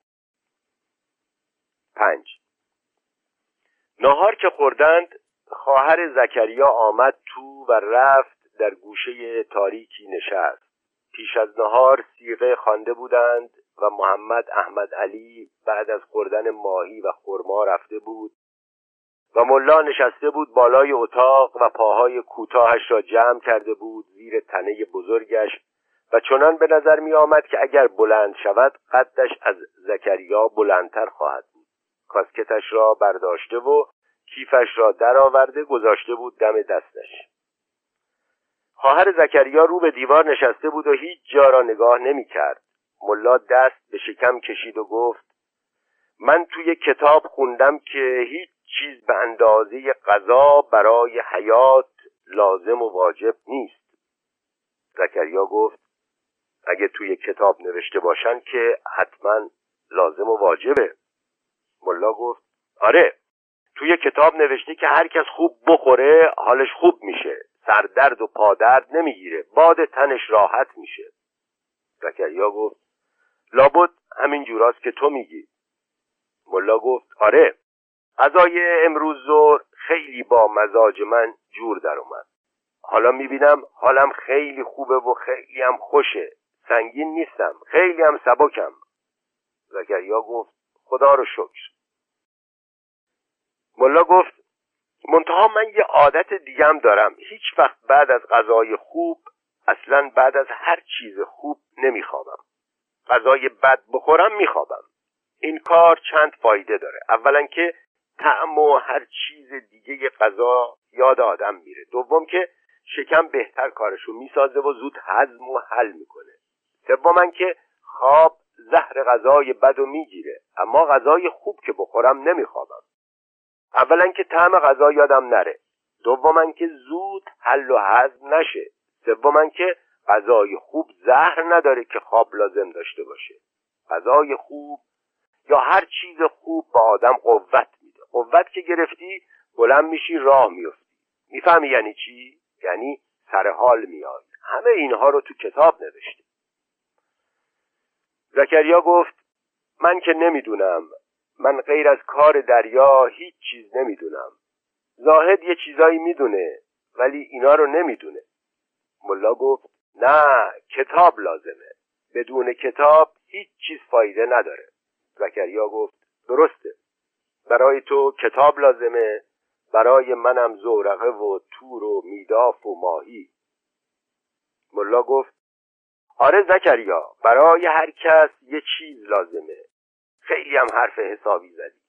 5. ناهار که خوردند، خواهر زکریا آمد تو و رفت در گوشه تاریکی نشست. پیش از ناهار صیغه خوانده بودند و محمد احمد علی بعد از خوردن ماهی و خرما رفته بود و ملا نشسته بود بالای اتاق و پاهای کوتاهش را جمع کرده بود زیر تنه بزرگش و چنان به نظر می آمد که اگر بلند شود قدش از زکریا بلندتر خواهد بود. کاسکتش را برداشته و کیفش را درآورده گذاشته بود دم دستش. خواهر زکریا رو به دیوار نشسته بود و هیچ جا را نگاه نمی کرد. ملا دست به شکم کشید و گفت من توی کتاب خوندم که هیچ چیز به اندازه غذا برای حیات لازم و واجب نیست. زکریا گفت اگه توی کتاب نوشته باشن که حتما لازم و واجبه. ملا گفت آره، توی کتاب نوشته که هر کس خوب بخوره حالش خوب میشه، سردرد و پادرد نمیگیره، باد تنش راحت میشه. زکریا گفت لابد همین جوراست که تو میگی. ملا گفت آره، غذای امروز ظهر خیلی با مزاج من جور در اومد. حالا میبینم حالم خیلی خوبه و خیلی هم خوشه، سنگین نیستم، خیلی هم سبکم. زکریا گفت خدا رو شکر. ملا گفت منتها من یه عادت دیگم دارم، هیچ وقت بعد از غذای خوب، اصلا بعد از هر چیز خوب نمیخوابم. غذای بد بخورم میخوابم. این کار چند فایده داره. اولا که طعم و هر چیز دیگه غذا یاد آدم میره. دوم که شکم بهتر کارشو میسازه و زود هضم و حل میکنه. سوم که خواب زهر غذای بدو میگیره، اما غذای خوب که بخورم نمیخوابم. اولا که طعم غذا یادم نره. دوم که زود حل و هضم نشه. سوم که غذای خوب زهر نداره که خواب لازم داشته باشه. غذای خوب یا هر چیز خوب با آدم قوت میده. قوت که گرفتی بلند میشی راه میفتی. میفهمی یعنی چی؟ یعنی سر حال میای، همه اینها رو تو کتاب نوشته. زکریا گفت من که نمیدونم. من غیر از کار دریا هیچ چیز نمیدونم. زاهد یه چیزایی میدونه ولی اینا رو نمیدونه. ملا گفت نه، کتاب لازمه. بدون کتاب هیچ چیز فایده نداره. زکریا گفت درسته. برای تو کتاب لازمه، برای منم زورقه و تور و میداف و ماهی. ملا گفت آره زکریا، برای هر کس یه چیز لازمه. خیلی هم حرف حسابی زدی.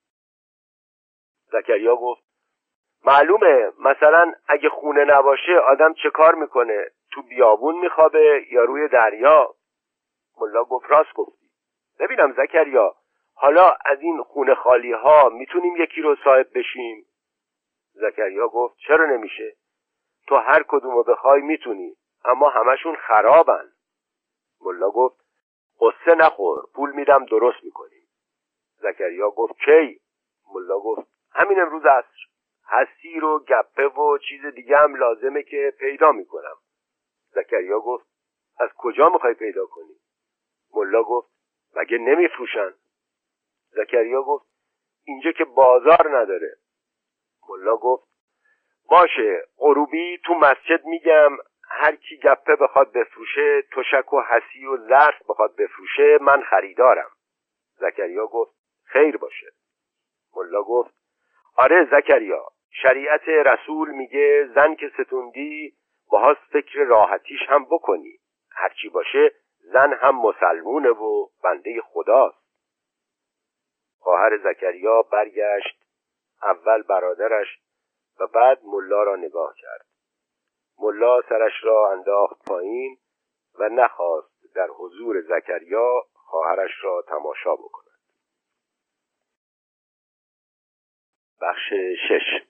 زکریا گفت معلومه. مثلا اگه خونه نباشه آدم چه کار میکنه؟ تو بیابون میخوابه یا روی دریا؟ ملا گفت راست گفتی. ببینم زکریا، حالا از این خونه خالی ها میتونیم یکی رو صاحب بشیم؟ زکریا گفت چرا نمیشه؟ تو هر کدومو بخوای میتونی، اما همشون خرابن. ملا گفت قصه نخور، پول میدم درست میکنیم. زکریا گفت کی؟ ملا گفت همین امروز عصر. حسیر و گپه و چیز دیگه هم لازمه که پیدا میکنم. زکریا گفت از کجا میخوای پیدا کنی؟ ملا گفت مگه نمیفروشن؟ زکریا گفت اینجا که بازار نداره. ملا گفت باشه، غروبی تو مسجد میگم هر کی گپه بخواد بفروشه، تشک و حسی و ظرف بخواد بفروشه، من خریدارم. زکریا گفت خیر باشه. ملا گفت آره زکریا، شریعت رسول میگه زن که ستوندی باهاش فکر راحتیش هم بکنی. هرچی باشه زن هم مسلمونه و بنده خداست. خواهر زکریا برگشت، اول برادرش و بعد ملا را نگاه کرد. ملا سرش را انداخت پایین و نخواست در حضور زکریا خواهرش را تماشا بکند. بخش 6.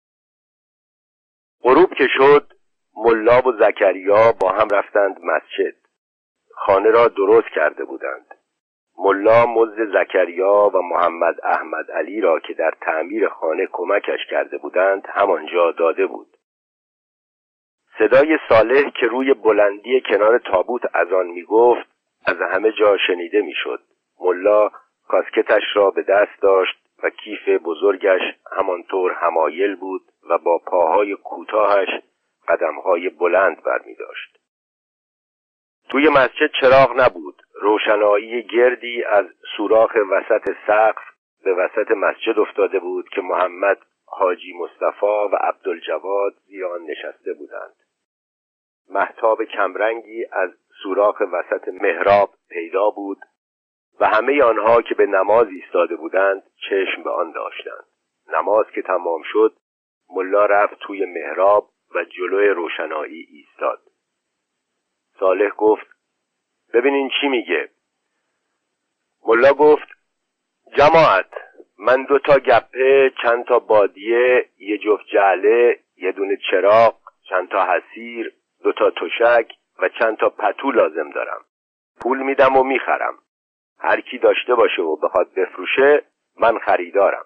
غروب که شد، ملا و زکریا با هم رفتند مسجد. خانه را درست کرده بودند. ملا مزد زکریا و محمد احمد علی را که در تعمیر خانه کمکش کرده بودند همانجا داده بود. صدای صالح که روی بلندی کنار تابوت اذان می‌گفت از همه جا شنیده می‌شد. ملا کاسکتش را به دست داشت و کیف بزرگش همانطور حمایل بود و با پاهای کوتاهش قدمهای بلند برمی‌داشت. توی مسجد چراغ نبود. روشنایی گردی از سوراخ وسط سقف به وسط مسجد افتاده بود که محمد، حاجی مصطفی و عبدالجواد زیان نشسته بودند. مهتاب کمرنگی از سوراخ وسط محراب پیدا بود و همه آنها که به نماز ایستاده بودند چشم به آن داشتند. نماز که تمام شد، ملا رفت توی محراب و جلوی روشنایی ایستاد. صالح گفت ببینین چی میگه. ملا گفت جماعت، من 2 گپه، چند تا بادیه، یه جفت جعله، یه دونه چراغ، چند تا حسیر، 2 تشک و چند تا پتو لازم دارم. پول میدم و میخرم. هر کی داشته باشه و بخواد بفروشه، من خریدارم.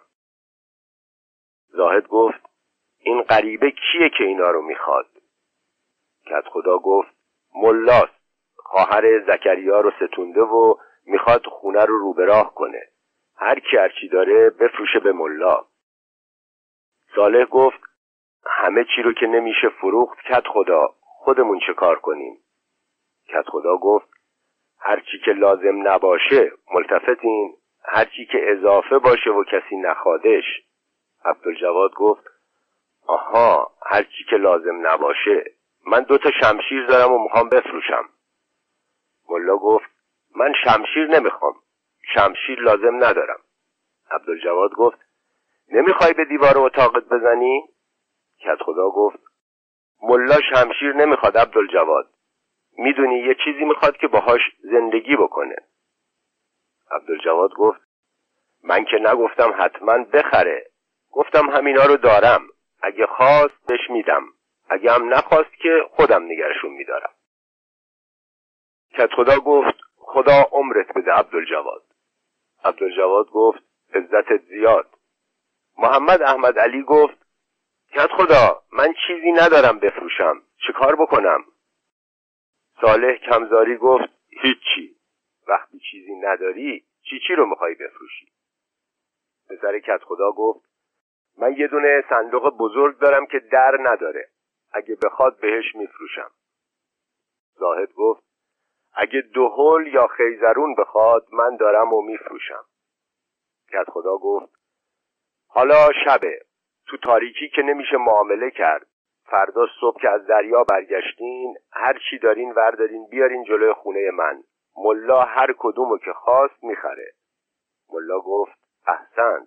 زاهد گفت این غریبه کیه که اینا رو میخواد؟ کدخدا گفت ملاست. خواهر زکریا رو ستونده و میخواد خونه رو به راه کنه. هر کی هرچی داره بفروشه به ملا. صالح گفت همه چی رو که نمیشه فروخت کدخدا، خودمون چه کار کنیم؟ کدخدا گفت هر چی که لازم نباشه. ملتفتین؟ هر چی که اضافه باشه و کسی نخوادش. عبدالجواد گفت آها، هر چی که لازم نباشه. من 2 شمشیر دارم و میخوام بفروشم. ملا گفت من شمشیر نمیخوام. شمشیر لازم ندارم. عبدالجواد گفت نمیخوای به دیوار اتاقت بزنی؟ کدخدا گفت ملا شمشیر نمیخواد عبدالجواد. میدونی یه چیزی میخواد که باهاش زندگی بکنه. عبدالجواد گفت من که نگفتم حتما بخره. گفتم همینا رو دارم. اگه خواست بهش میدم. اگه هم نخواست که خودم نگرشون میدارم. کدخدا گفت خدا عمرت بده عبدالجواد. عبدالجواد گفت عزتت زیاد. محمد احمد علی گفت کدخدا من چیزی ندارم بفروشم. چه کار بکنم؟ صالح کمزاری گفت هیچی. وقتی چیزی نداری چی رو میخوای بفروشی؟ پسر کدخدا گفت من یه دونه صندوق بزرگ دارم که در نداره. اگه بخواد بهش میفروشم. زاهد گفت اگه دهل یا خیزرون بخواد من دارم و میفروشم. کدخدا گفت حالا شبه، تو تاریکی که نمیشه معامله کرد. فردا صبح که از دریا برگشتین هر چی دارین وردارین بیارین جلوی خونه من. ملا هر کدومو که خواست میخره. ملا گفت احسنت.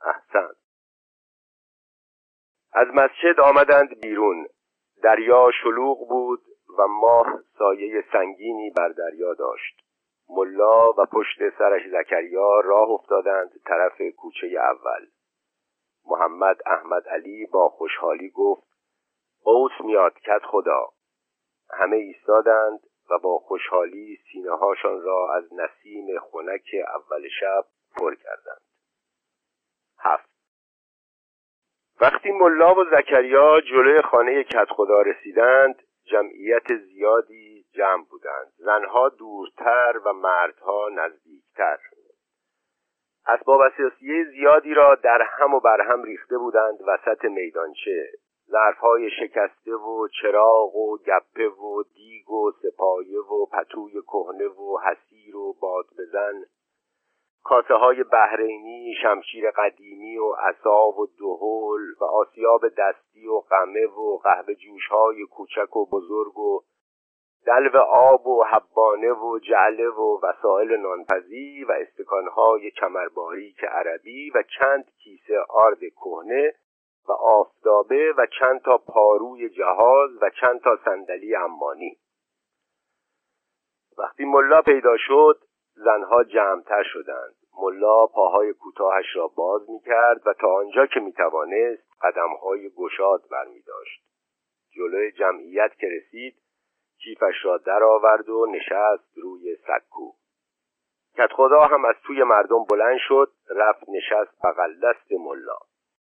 از مسجد آمدند بیرون. دریا شلوغ بود و ماه سایه سنگینی بر دریا داشت. ملا و پشت سرش زکریا راه افتادند طرف کوچه اول. محمد احمد علی با خوشحالی گفت قوس میاد کدخدا. همه ایستادند و با خوشحالی سینه‌هاشان را از نسیم خنک اول شب پر کردند. 7. وقتی ملا و زکریا جلوی خانه کدخدا رسیدند جمعیت زیادی جمع بودند. زنها دورتر و مردها نزدیکتر. اسباب اساسیه زیادی را در هم و بر هم ریخته بودند وسط میدانچه. ظرف‌های شکسته و چراغ و گپه و دیگ و سپایه و پتوی کهنه و حصیر و باد بزن، کاسه‌های بحرینی، شمشیر قدیمی و عصا و دهل و آسیاب دستی و قمه و قهوه جوش‌های کوچک و بزرگ و دلو آب و حبانه و جعله و وسایل نانپزی و استکان‌های کمرباریک عربی و چند کیسه آرد کهنه و آفتابه و چند تا پاروی جهاز و چند تا صندلی عمانی. وقتی ملا پیدا شد زنها جمع‌تر شدند. ملا پاهای کوتاهش را باز می‌کرد و تا آنجا که می‌توانست قدم‌های گشاد برمی‌داشت. جلوی جمعیت که رسید کیفش را درآورد و نشست روی سکو. کدخدا هم از توی مردم بلند شد، رفت نشست بغل دست ملا.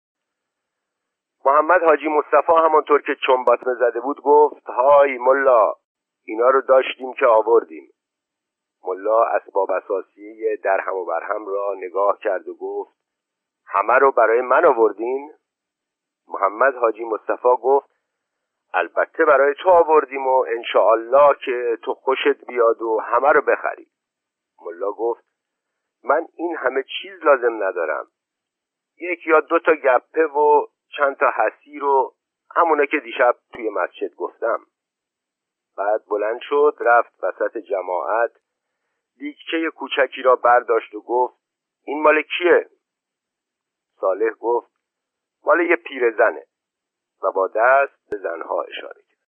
محمد حاجی مصطفی همانطور که چنباتمه زده بود گفت های ملا، اینا رو داشتیم که آوردیم. ملا اسباب اساسی درهم و برهم را نگاه کرد و گفت همه رو برای من آوردین؟ محمد حاجی مصطفی گفت البته برای تو آوردیم و انشاءالله که تو خوشت بیاد و همه رو بخری. ملا گفت من این همه چیز لازم ندارم. 1 یا 2 تا گپه و چند تا حصیر و همونه که دیشب توی مسجد گفتم. بعد بلند شد رفت وسط جماعت، دیگچه کوچکی را برداشت و گفت این مال کیه؟ صالح گفت مال یه پیرزنه و با دست به زنها اشاره کرد.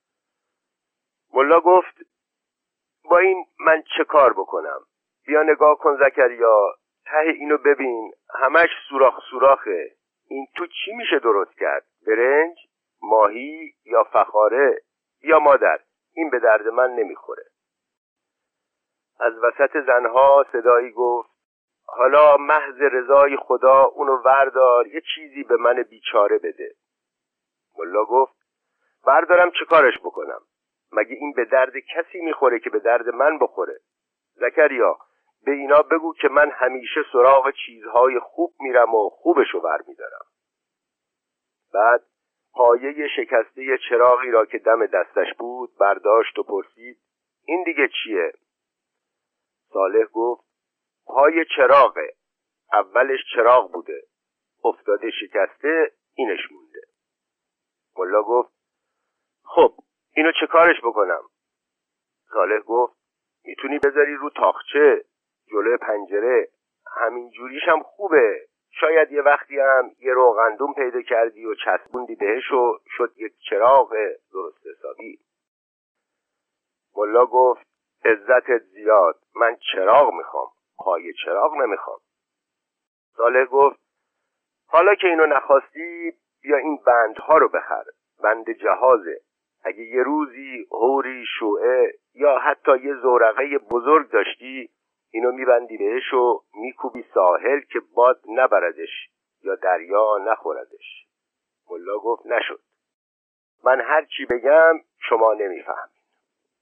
ملا گفت با این من چه کار بکنم؟ بیا نگاه کن زکریا، ته اینو ببین، همش سوراخه. این تو چی میشه درست کرد؟ برنج؟ ماهی یا فخاره؟ یا مادر این به درد من نمیخوره. از وسط زنها صدایی گفت حالا محض رضای خدا اونو وردار یه چیزی به من بیچاره بده. ملا گفت وردارم چه کارش بکنم؟ مگه این به درد کسی میخوره که به درد من بخوره؟ زکریا به اینا بگو که من همیشه سراغ چیزهای خوب میرم و خوبشو برمیدارم. بعد پایه شکسته چراغی را که دم دستش بود برداشت و پرسید این دیگه چیه؟ صالح گفت پای چراغه، اولش چراغ بوده، افتاده شکسته، اینش مونده. ملا گفت خب اینو چه کارش بکنم؟ صالح گفت میتونی بذاری رو تاقچه جلوی پنجره، همین جوریش هم خوبه. شاید یه وقتی هم یه روغندون پیدا کردی و چسبوندی بهش و شد یک چراغ درست حسابی. ملا گفت عزتت زیاد، من چراغ میخوام، پای چراغ نمیخوام. صالح گفت حالا که اینو نخواستی بیا این بندها رو بخر، بند جهازه. اگه یه روزی هوری شوعه یا حتی یه زورقه بزرگ داشتی اینو میبندی بهش و میکوبی ساحل که باد نبردش یا دریا نخوردش. ملا گفت نشد، من هر چی بگم شما نمیفهمید.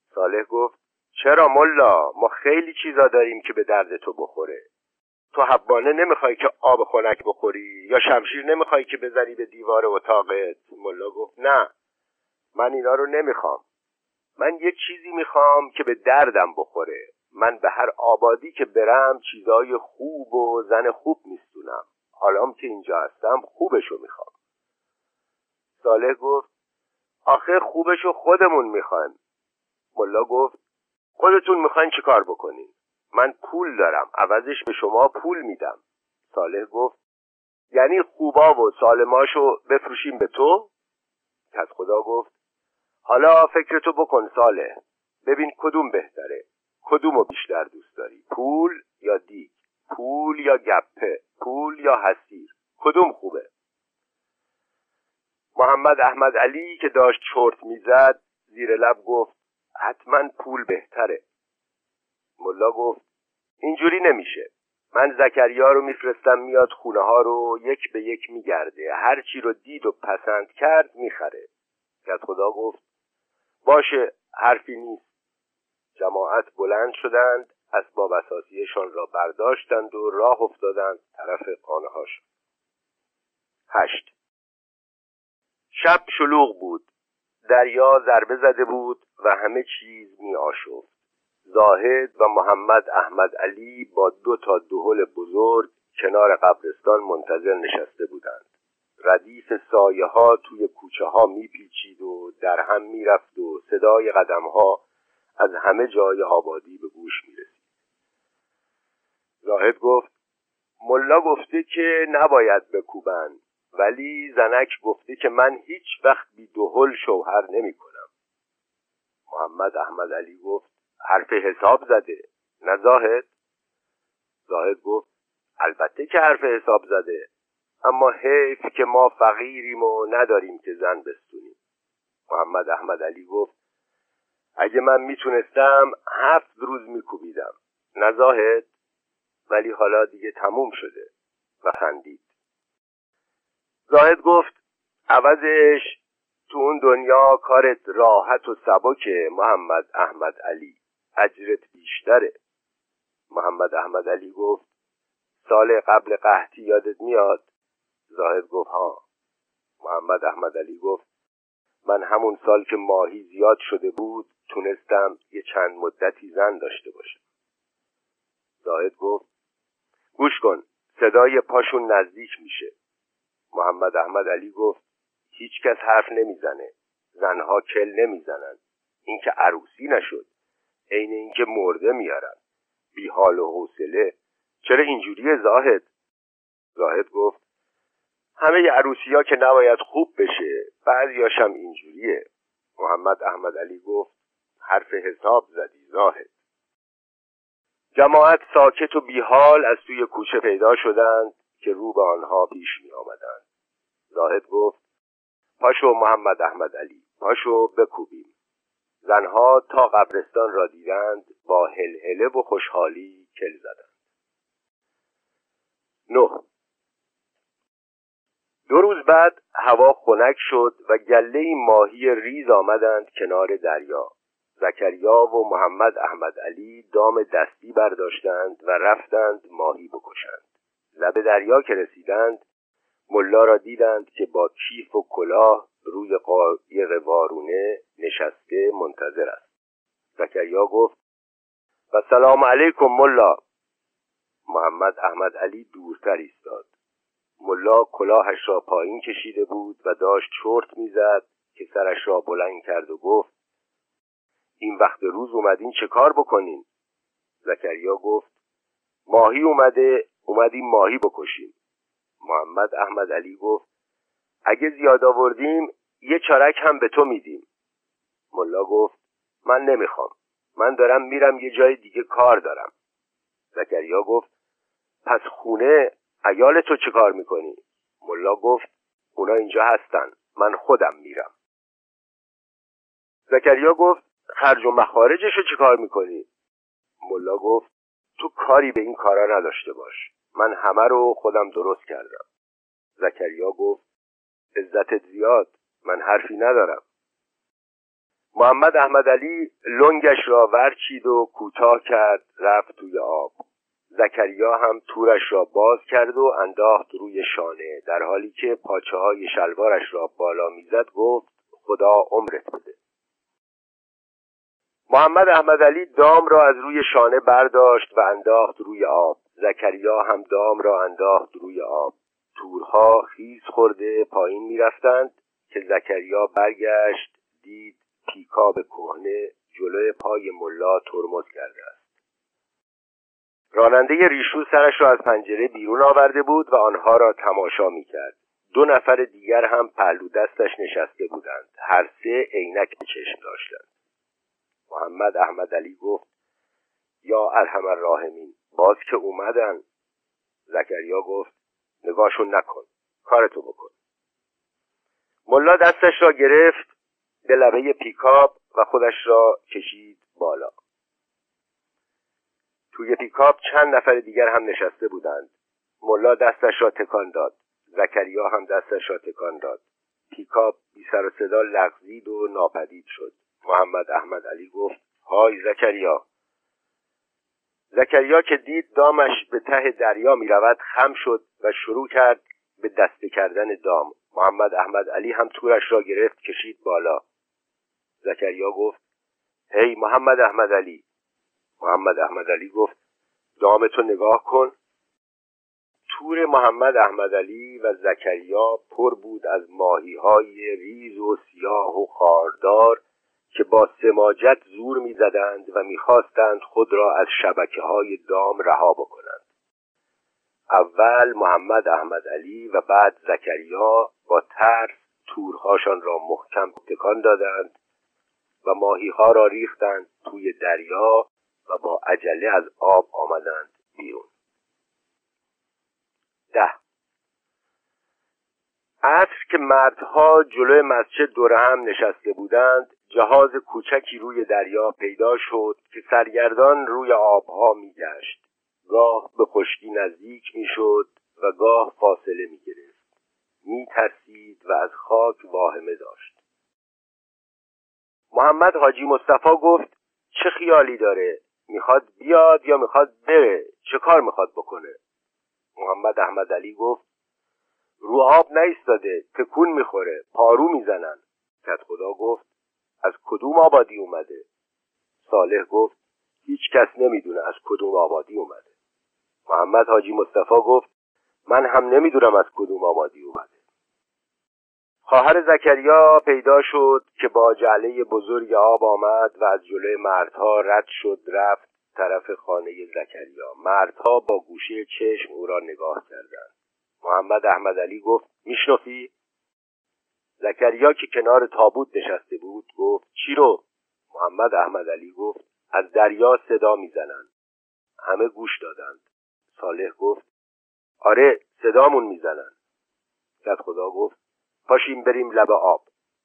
صالح گفت چرا ملا؟ ما خیلی چیزا داریم که به درد تو بخوره. تو حبانه نمیخوای که آب خنک بخوری یا شمشیر نمیخوای که بزنی به دیوار اتاقت؟ ملا گفت نه، من اینا رو نمیخوام. من یک چیزی میخوام که به دردم بخوره. من به هر آبادی که برم چیزای خوب و زن خوب میستونم. حالام که اینجا هستم خوبشو میخوام. صالح گفت آخه خوبشو خودمون میخوایم. ملا گفت خودتون میخواین چی کار بکنین؟ من پول دارم، عوضش به شما پول میدم. صالح گفت یعنی خوبا و سالماشو بفروشیم به تو؟ از خدا گفت حالا فکرتو بکن صالح، ببین کدوم بهتره، کدومو بیشتر دوست داری، پول یا دیگ، پول یا گپه، پول یا حسیر، کدوم خوبه؟ محمد احمد علی که داشت چرت میزد زیر لب گفت حتما پول بهتره. ملا گفت اینجوری نمیشه. من زکریا رو میفرستم میاد خونه ها رو یک به یک میگرده، هر چی رو دید و پسند کرد میخره. از خدا گفت باشه، حرفی نیست. جماعت بلند شدند، اسباب اساسیشان را برداشتند و راه افتادند طرف خانه هاشون. 8. شب شلوغ بود. دریا ضربه زده بود و همه چیز می آشفت. زاهد و محمد احمد علی با 2 تا دهل بزرگ کنار قبرستان منتظر نشسته بودند. ردیف سایه ها توی کوچه ها می پیچید و در هم می رفت و صدای قدم ها از همه جای آبادی به گوش می رسید. زاهد گفت ملا گفته که نباید بکوبن، ولی زنک گفته که من هیچ وقت بی دهل شوهر نمی کنم. محمد احمد علی گفت حرف حساب زده، نه زاهد؟ زاهد گفت البته که حرف حساب زده، اما حیف که ما فقیریم و نداریم که زن بستونیم. محمد احمد علی گفت اگه من میتونستم 7 روز میکوبیدم، نه زاهد؟ ولی حالا دیگه تموم شده و خندید. زاهد گفت عوضش تو اون دنیا کارت راحت و سبکه محمد احمد علی، اجرت بیشتره. محمد احمد علی گفت سال قبل قحطی یادت میاد؟ زاهد گفت ها. محمد احمد علی گفت من همون سال که ماهی زیاد شده بود تونستم یه چند مدتی زن داشته باشم. زاهد گفت گوش کن، صدای پاشون نزدیک میشه. محمد احمد علی گفت هیچ کس حرف نمیزنه، زنها کل نمیزنن، این که عروسی نشد، عین این که مرده میارن، بی حال و حوصله. چرا اینجوریه زاهد؟ زاهد گفت همه عروسی ها که نباید خوب بشه، بعضیاش هم اینجوریه. محمد احمد علی گفت حرف حساب زدی زاهد. جماعت ساکت و بی حال از توی کوچه پیدا شدند که رو به آنها پیش می آمدند. زاهد گفت پاشو محمد احمد علی، پاشو بکوبیم. زنها تا قبرستان را دیدند با هلهله و خوشحالی کل زدند. 9. 2 روز بعد هوا خنک شد و گله ماهی ریز آمدند کنار دریا. زکریا و محمد احمد علی دام دستی برداشتند و رفتند ماهی بکشند. لب دریا که رسیدند ملا را دیدند که با کیف و کلاه روی قایق وارونه نشسته منتظر است. زکریا گفت و سلام علیکم ملا. محمد احمد علی دورتر ایستاد. ملا کلاهش را پایین کشیده بود و داشت چرت میزد که سرش را بلند کرد و گفت این وقت روز اومدین چه کار بکنین؟ زکریا گفت ماهی اومدیم ماهی بکشیم. محمد احمد علی گفت اگه زیاد آوردیم یه چارک هم به تو میدیم. ملا گفت من نمیخوام، من دارم میرم یه جای دیگه کار دارم. زکریا گفت پس خونه عیال تو چه کار میکنی؟ ملا گفت اونا اینجا هستن، من خودم میرم. زکریا گفت خرج و مخارجشو چه کار میکنی؟ ملا گفت تو کاری به این کارا نداشته باش، من همه رو خودم درست کردم. زکریا گفت عزتت زیاد، من حرفی ندارم. محمد احمدعلی لنگش را ورچید و کوتاه کرد، رفت توی آب. زکریا هم تورش را باز کرد و انداخت روی شانه. در حالی که پاچه‌های شلوارش را بالا می‌زد گفت خدا عمرت بده. محمد احمدعلی دام را از روی شانه برداشت و انداخت روی آب. زکریا هم دام را انداخت روی آب. تورها خیز خورده پایین می‌رفتند که زکریا برگشت، دید پیکاب کهنه جلوی پای ملا ترمز کرده است. راننده ریشو سرش را از پنجره بیرون آورده بود و آنها را تماشا می‌کرد. 2 نفر دیگر هم پهلو دستش نشسته بودند. هر سه عینک به چشم داشتند. محمد احمدعلی گفت یا ارحم الراحمین، باز که اومدن. زکریا گفت نگاهشون نکن، کارتو بکن. ملا دستش را گرفت به لبه پیکاپ و خودش را کشید بالا. توی پیکاپ چند نفر دیگر هم نشسته بودند. ملا دستش را تکان داد. زکریا هم دستش را تکان داد. پیکاپ بی سر و صدا لغزید و ناپدید شد. محمد احمدعلی گفت های زکریا. زکریا که دید دامش به ته دریا می رود خم شد و شروع کرد به دسته کردن دام. محمد احمدعلی هم تورش را گرفت کشید بالا. زکریا گفت هی محمد احمدعلی. محمد احمدعلی گفت دامتو نگاه کن. تور محمد احمدعلی و زکریا پر بود از ماهی‌های ریز و سیاه و خاردار که با سماجت زور می‌زدند و می‌خواستند خود را از شبکه‌های دام رها بکنند. اول محمد احمدعلی و بعد زکریا با ترس تورهاشان را محکم تکان دادند و ماهی‌ها را ریختند توی دریا و با عجله از آب آمدند بیرون. 10. عصر که مردها جلوی مسجد دور هم نشسته بودند، جهاز کوچکی روی دریا پیدا شد که سرگردان روی آبها می‌گشت. گاه به خشکی نزدیک می‌شد و گاه فاصله می‌گرفت. می‌ترسید و از خاک واهمه داشت. محمد حاجی مصطفی گفت چه خیالی داره؟ میخواد بیاد یا میخواد بره؟ چه کار میخواد بکنه؟ محمد احمدعلی گفت رو آب نایستاده، تکون میخوره، پارو میزنن. کدخدا گفت از کدوم آبادی اومده؟ صالح گفت هیچ کس نمیدونه از کدوم آبادی اومده. محمد حاجی مصطفی گفت من هم نمیدونم از کدوم آبادی اومده. خواهر زکریا پیدا شد که با جعله بزرگ آب آمد و از جلوی مردها رد شد، رفت طرف خانه زکریا. مردها با گوشه چشم او را نگاه کردند. محمد احمدعلی گفت میشنفی؟ زکریا که کنار تابوت نشسته بود گفت چی رو؟ محمد احمدعلی گفت از دریا صدا میزنن. همه گوش دادند. صالح گفت آره صدامون میزنن. کدخدا گفت پاشیم بریم لب آب.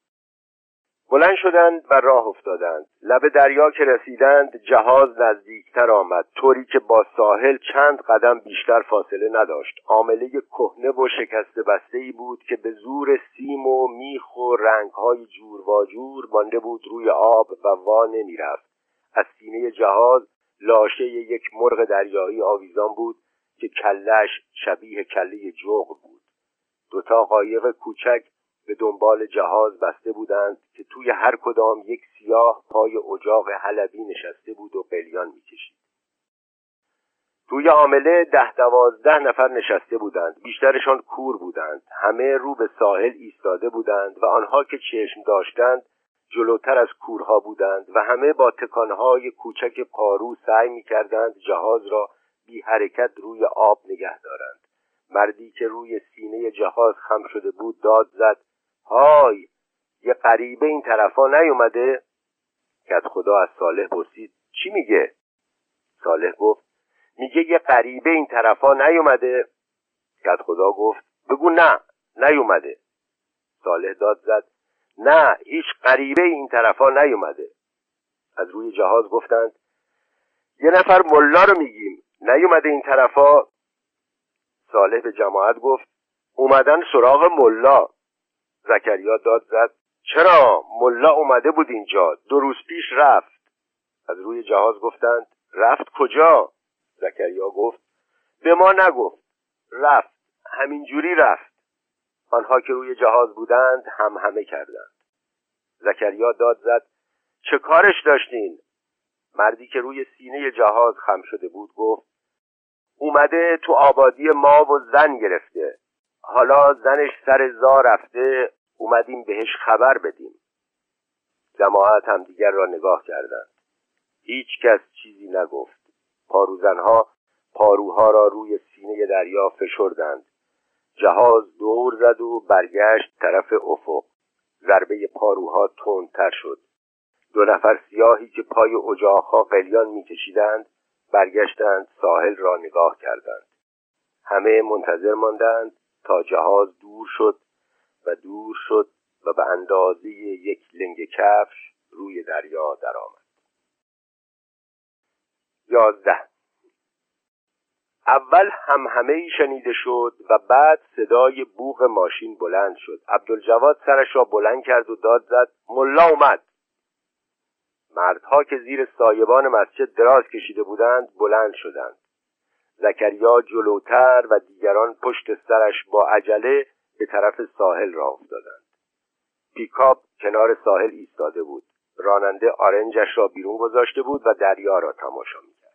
بلند شدند و راه افتادند. لب دریا که رسیدند جهاز نزدیکتر آمد، طوری که با ساحل چند قدم بیشتر فاصله نداشت. عامله کهنه و شکسته بسته‌ای بود که به زور سیم و میخ و رنگ‌های جور و جور مانده بود روی آب و وا نمی‌رفت. از سینه جهاز لاشه یک مرغ دریایی آویزان بود که کله‌اش شبیه کله جغد بود. 2 قایق کوچک به دنبال جهاز بسته بودند که توی هر کدام یک سیاه پای اجاق حلبی نشسته بود و قلیان می‌کشید. توی عامله 10-12 نفر نشسته بودند. بیشترشان کور بودند. همه رو به ساحل ایستاده بودند و آنها که چشم داشتند جلوتر از کورها بودند و همه با تکانهای کوچک پارو سعی می‌کردند جهاز را بی حرکت روی آب نگه دارند. مردی که روی سینه جهاز خم شده بود داد زد های یه غریبه این طرفا نیومده؟ کدخدا از صالح پرسید چی میگه؟ صالح گفت میگه یه غریبه این طرفا نیومده. کدخدا گفت بگو نه نیومده. صالح داد زد نه هیچ غریبه این طرفا نیومده. از روی جهاز گفتند یه نفر ملا رو میگیم نیومده این طرفا. صالح به جماعت گفت اومدن سراغ ملا. زکریا داد زد چرا؟ ملا اومده بود اینجا، 2 روز پیش رفت. از روی جهاز گفتند رفت کجا؟ زکریا گفت به ما نگفت، رفت، همینجوری رفت. آنها که روی جهاز بودند همه کردند. زکریا داد زد چه کارش داشتین؟ مردی که روی سینه جهاز خم شده بود گفت اومده تو آبادی ما و زن گرفته، حالا زنش سر زا رفته، اومدیم بهش خبر بدیم. جماعت هم دیگر را نگاه کردند. هیچ کس چیزی نگفت. پاروزنها پاروها را روی سینه دریا فشردند. جهاز دور زد و برگشت طرف افق. ضربه پاروها تندتر شد. 2 نفر سیاهی که پای اجاقها قلیان می‌کشیدند برگشتند، ساحل را نگاه کردند. همه منتظر ماندند تا جهاز دور شد و به اندازه 1 لنگ کفش روی دریا درآمد. 11. اول همهمه‌ای شنیده شد و بعد صدای بوق ماشین بلند شد. عبدالجواد سرش را بلند کرد و داد زد ملا اومد. مردها که زیر سایبان مسجد دراز کشیده بودند بلند شدند. زکریا جلوتر و دیگران پشت سرش با عجله به طرف ساحل راه افتادند. پیکاپ کنار ساحل ایستاده بود. راننده آرنجش را بیرون گذاشته بود و دریا را تماشا می‌کرد.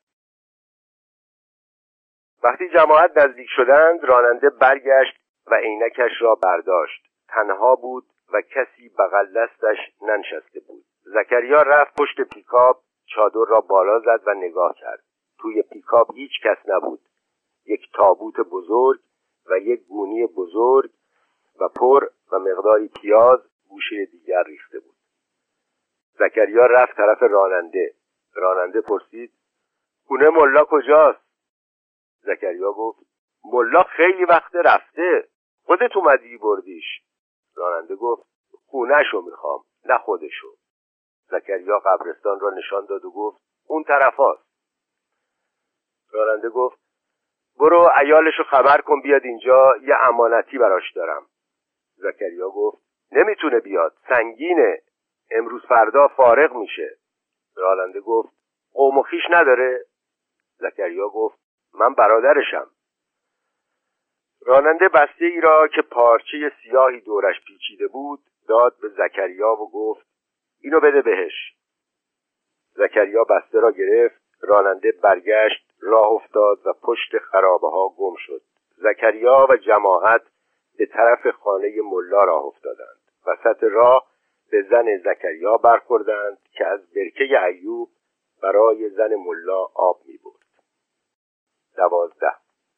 وقتی جماعت نزدیک شدند راننده برگشت و عینکش را برداشت. تنها بود و کسی بغل دستش ننشسته بود. زکریا رفت پشت پیکاپ، چادر را بالا زد و نگاه کرد. توی پیکاپ هیچ کس نبود. یک تابوت بزرگ و یک گونی بزرگ و پر و مقداری پیاز گوشه دیگر ریخته بود. زکریا رفت طرف راننده. راننده پرسید خونه ملا کجاست؟ زکریا گفت ملا خیلی وقت رفته، خودت اومدی بردیش. راننده گفت خونه‌شو میخوام، نه خودشو. زکریا قبرستان را نشان داد و گفت اون طرف هاست. راننده گفت برو عیالشو خبر کن بیاد اینجا، یه امانتی براش دارم. زکریا گفت نمیتونه بیاد، سنگینه، امروز فردا فارغ میشه. راننده گفت قوم و خویش نداره؟ زکریا گفت من برادرشم. راننده بسته ای را که پارچه سیاهی دورش پیچیده بود داد به زکریا و گفت اینو بده بهش. زکریا بسته را گرفت. راننده برگشت، راه افتاد و پشت خرابه ها گم شد. زکریا و جماعت به طرف خانه ملا راه افتادند. وسط راه به زن زکریا برخوردند که از برکه ایوب برای زن ملا آب می برد. 12.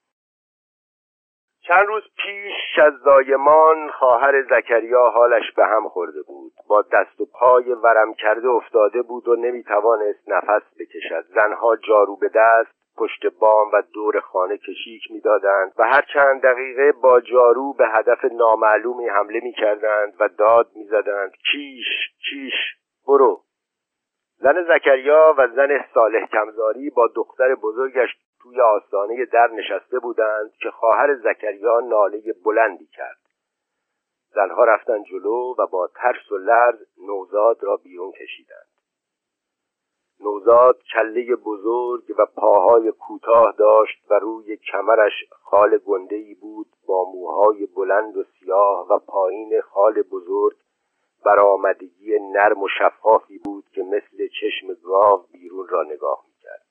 چند روز پیش شزدایمان خواهر زکریا حالش به هم خورده بود. با دست و پای ورم کرده افتاده بود و نمیتوانست نفس بکشد. زنها جارو به دست پشت بام و دور خانه کشیک میدادند و هر چند دقیقه با جارو به هدف نامعلومی حمله میکردند و داد میزدند کیش کیش برو. زن زکریا و زن صالح کمزاری با دختر بزرگش توی آستانه در نشسته بودند که خواهر زکریا ناله بلندی کرد. زنها رفتن جلو و با ترس و لرز نوزاد را بیرون کشیدند. نوزاد کله بزرگ و پاهای کوتاه داشت و روی کمرش خال گنده‌ای بود با موهای بلند و سیاه و پایین خال بزرگ برآمدگی نرم و شفافی بود که مثل چشم گاو بیرون را نگاه می‌کرد.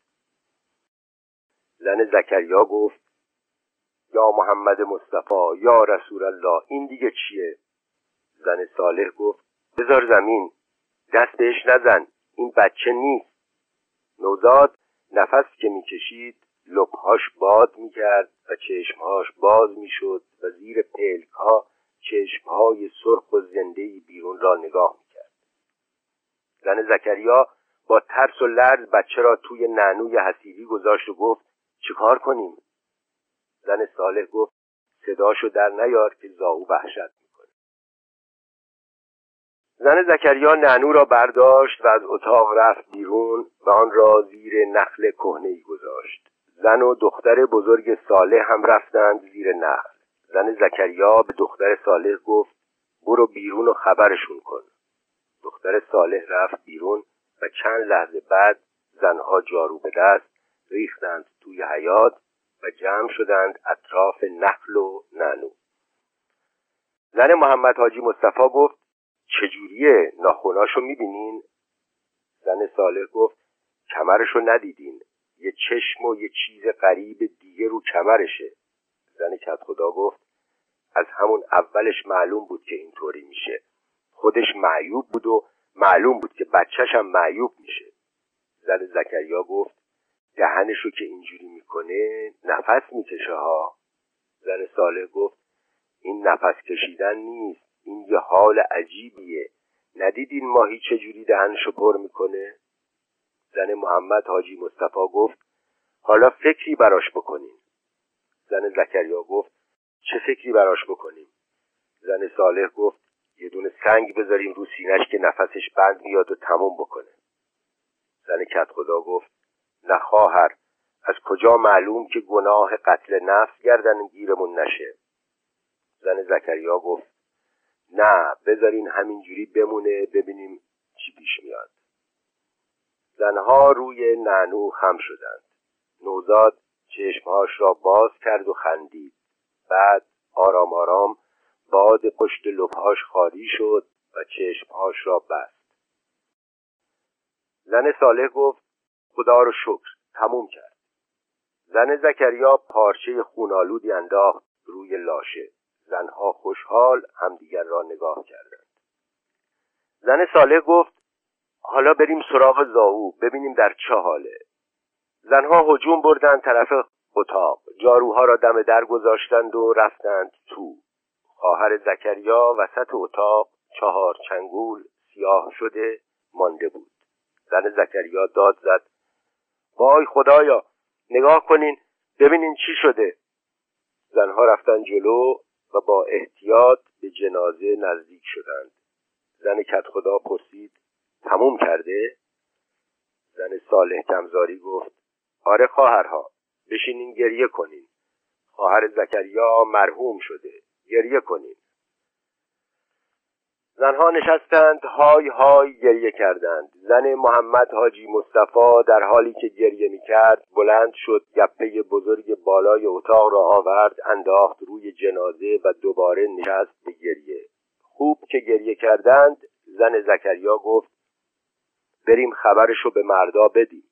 زن زکریا گفت یا محمد مصطفی یا رسول الله این دیگه چیه؟ زن صالح گفت بذار زمین، دست بهش نزن، این بچه نیست. نوزاد نفس که میکشید لبهاش باد میکرد و چشمهاش باز میشد و زیر پلکها چشمهای سرخ و زندهی بیرون را نگاه میکرد. زن زکریا با ترس و لرز بچه را توی نعنوی حسیبی گذاشت و گفت چیکار کنیم؟ زن صالح گفت صداشو در نیار که زاو وحشت میکنه. زن زکریا نعنو را برداشت و از اتاق رفت بیرون و آن را زیر نخل کهنه‌ای گذاشت. زن و دختر بزرگ صالح هم رفتند زیر نخل. زن زکریا به دختر صالح گفت برو بیرون و خبرشون کن. دختر صالح رفت بیرون و چند لحظه بعد زنها جارو به دست ریختند توی حیاط و جمع شدند اطراف نخل و نعنا. زن محمد حاجی مصطفی گفت چجوریه؟ ناخناشو میبینین؟ زن صالح گفت کمرشو ندیدین؟ یه چشم و یه چیز غریب دیگه رو کمرشه. زن کدخدا گفت از همون اولش معلوم بود که اینطوری میشه. خودش معیوب بود و معلوم بود که بچه‌ش هم معیوب میشه. زن زکریا گفت دهنشو که اینجوری میکنه نفس میکشه ها. زن صالح گفت این نفس کشیدن نیست، این یه حال عجیبیه. ندیدین ماهی چجوری دهنشو پر میکنه؟ زن محمد حاجی مصطفی گفت حالا فکری براش بکنین. زن زکریا گفت چه فکری براش بکنیم؟ زن صالح گفت یه دونه سنگ بذاریم رو سینه‌اش که نفسش بند میاد و تموم بکنه. زن کدخدا گفت نه خواهر، از کجا معلوم که گناه قتل نفس گردن گیرمون نشه؟ زن زکریا گفت نه، بذارین همینجوری بمونه ببینیم چی پیش میاد. زنها روی نعنا خم شدند. نوزاد چشمهاش را باز کرد و خندید. بعد آرام آرام باد پشت لبهاش خالی شد و چشمهاش را بست. زن صالح گفت خدا رو شکر، تموم کرد. زن زکریا پارچه خونالودی انداخت روی لاشه. زنها خوشحال همدیگر را نگاه کردند. زن صالح گفت حالا بریم سراغ زاهو ببینیم در چه حاله. زنها هجوم بردند طرف اتاق. جاروها را دم در گذاشتند و رفتند تو. خواهر زکریا وسط اتاق 4 چنگول سیاه شده مانده بود. زن زکریا داد زد وای خدایا، نگاه کنین ببینین چی شده. زنها رفتن جلو و با احتیاط به جنازه نزدیک شدند. زن کدخدا پرسید تموم کرده؟ زن صالح کمزاری گفت آره خواهرها، بشینین گریه کنین. خواهر زکریا مرحوم شده، گریه کنین. زنها نشستند های های گریه کردند. زن محمد حاجی مصطفی در حالی که گریه می‌کرد بلند شد، گپه بزرگ بالای اتاق را آورد انداخت روی جنازه و دوباره نشست به گریه. خوب که گریه کردند زن زکریا گفت بریم خبرشو به مردا بدیم.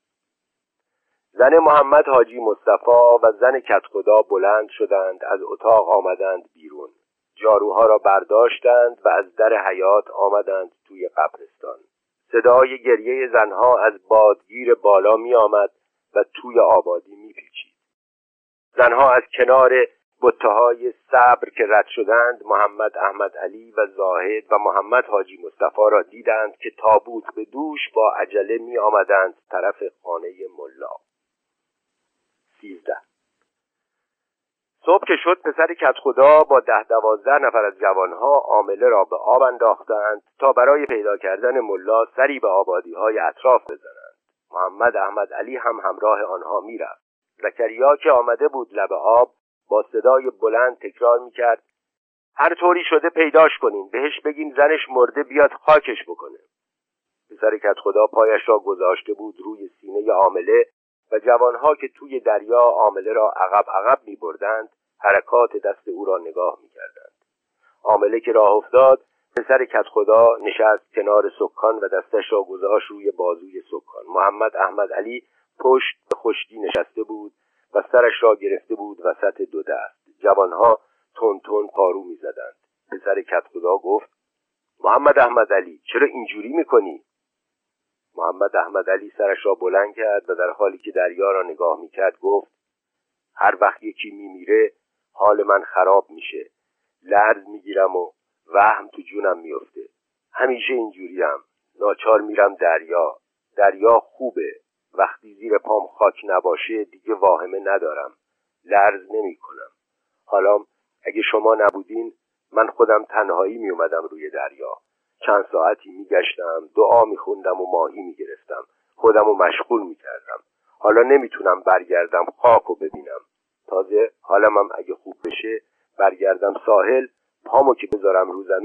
زن محمد حاجی مصطفی و زن کدخدا بلند شدند، از اتاق آمدند بیرون. جاروها را برداشتند و از در حیاط آمدند توی قبرستان. صدای گریه زنها از بادگیر بالا می آمد و توی آبادی می پیچید. زنها از کنار بته‌های صبر که رد شدند محمد احمد علی و زاهد و محمد حاجی مصطفی را دیدند که تابوت به دوش با عجله می آمدند طرف خانه ملا. 13. صبح که شد پسر کدخدا با 10-12 نفر از جوانها عامله را به آب انداختند تا برای پیدا کردن ملا سری به آبادی‌های اطراف بزنند. محمد احمد علی هم همراه آنها میرفت. زکریا که آمده بود لب آب با صدای بلند تکرار میکرد هر طوری شده پیداش کنین، بهش بگین زنش مرده بیاد خاکش بکنه. پسر کدخدا پایش را گذاشته بود روی سینه عامله و جوانها که توی دریا عامله را عقب می‌بردند حرکات دست او را نگاه می‌کردند. عامله که راه افتاد پسر کدخدا نشست کنار سکان و دستش را گذاشت روی بازوی سکان. محمد احمد علی پشت به خشکی نشسته بود و سرش را گرفته بود وسط دو دست. جوانها تون تون پارو می‌زدند. پسر کدخدا گفت محمد احمد علی چرا اینجوری می‌کنی؟ محمد احمد علی سرش را بلند کرد و در حالی که دریا را نگاه می‌کرد گفت هر وقت یکی میمیره حال من خراب میشه، لرز میگیرم و وهم تو جونم میفته. همیشه اینجوریم، ناچار میرم دریا خوبه، وقتی زیر پام خاک نباشه دیگه واهمه ندارم، لرز نمی کنم. حالا اگه شما نبودین من خودم تنهایی می اومدم روی دریا، چند ساعتی می گشتم، دعا می خوندم و ماهی می گرفتم، خودم رو مشغول می کردم. حالا نمیتونم برگردم خاک رو ببینم. تازه حالم هم اگه خوب بشه برگردم ساحل، پامو که بذارم رو زمین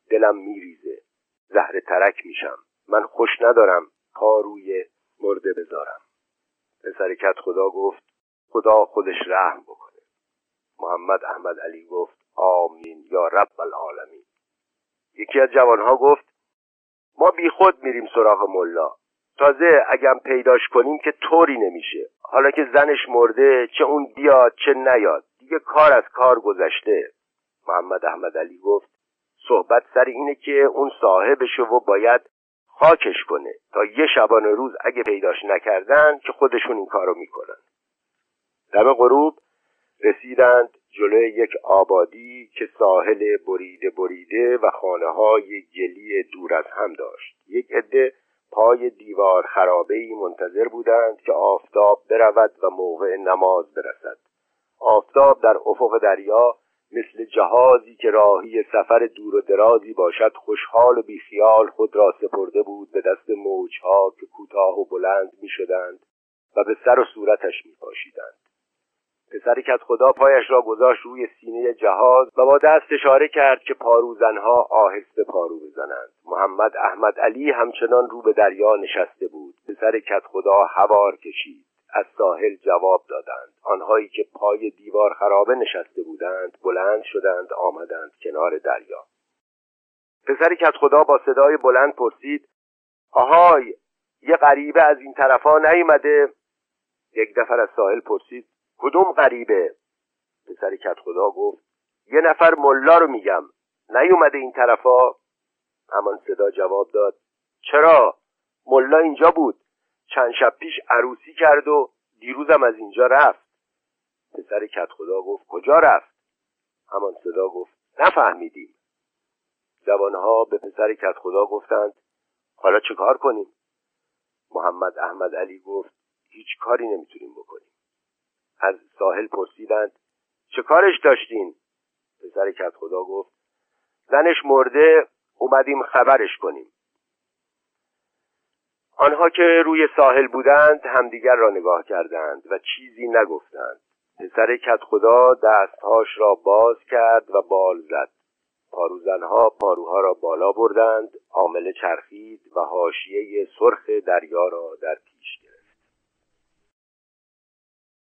دلم میریزه، زهر ترک میشم. من خوش ندارم پا روی مرده بذارم. پسر کدخدا گفت خدا خودش رحم بکنه. محمد احمد علی گفت آمین یا رب العالمین. یکی از جوانها گفت ما بی خود میریم سراغ ملا. تازه اگم پیداش کنیم که طوری نمیشه. حالا که زنش مرده چه اون بیاد چه نیاد، دیگه کار از کار گذشته. محمد احمد علی گفت صحبت سر اینه که اون صاحبشه و باید خاکش کنه تا یه شبانه روز اگه پیداش نکردن که خودشون این کارو میکنن. دم غروب رسیدند جلوی یک آبادی که ساحل بریده و خانه‌های گلی دور از هم داشت. یک عده پای دیوار خرابه‌ای منتظر بودند که آفتاب برود و موقع نماز برسد. آفتاب در افق دریا مثل جهازی که راهی سفر دور و درازی باشد خوشحال و بیخیال خود را سپرده بود به دست موجها که کوتاه و بلند می‌شدند و به سر و صورتش می‌پاشیدند. پسر کدخدا پایش را گذاشت روی سینه جهاز و با دست اشاره کرد که پاروزنها آهسته پارو بزنند. محمد احمد علی همچنان رو به دریا نشسته بود. پسر کدخدا هوار کشید. از ساحل جواب دادند. آنهایی که پای دیوار خرابه نشسته بودند بلند شدند آمدند کنار دریا. پسر کدخدا با صدای بلند پرسید آهای، یه غریبه از این طرفا نیامده؟ یک نفر از ساحل پرسید کدوم غریبه؟ پسر کدخدا گفت یه نفر ملا رو میگم، نیومده این طرفا؟ همان صدا جواب داد چرا؟ ملا اینجا بود، چند شب پیش عروسی کرد و دیروزم از اینجا رفت. پسر کدخدا گفت کجا رفت؟ همان صدا گفت نفهمیدیم. جوانها به پسر کدخدا گفتند حالا چه کار کنیم؟ محمد احمد علی گفت هیچ کاری نمیتونیم بکنیم. از ساحل پرسیدند چه کارش داشتین؟ پسر کدخدا گفت زنش مرده، اومدیم خبرش کنیم. آنها که روی ساحل بودند همدیگر را نگاه کردند و چیزی نگفتند. پسر کدخدا دستهاش را باز کرد و بال زد. پاروزنها پاروها را بالا بردند، عامله چرخید و حاشیه سرخ دریا را در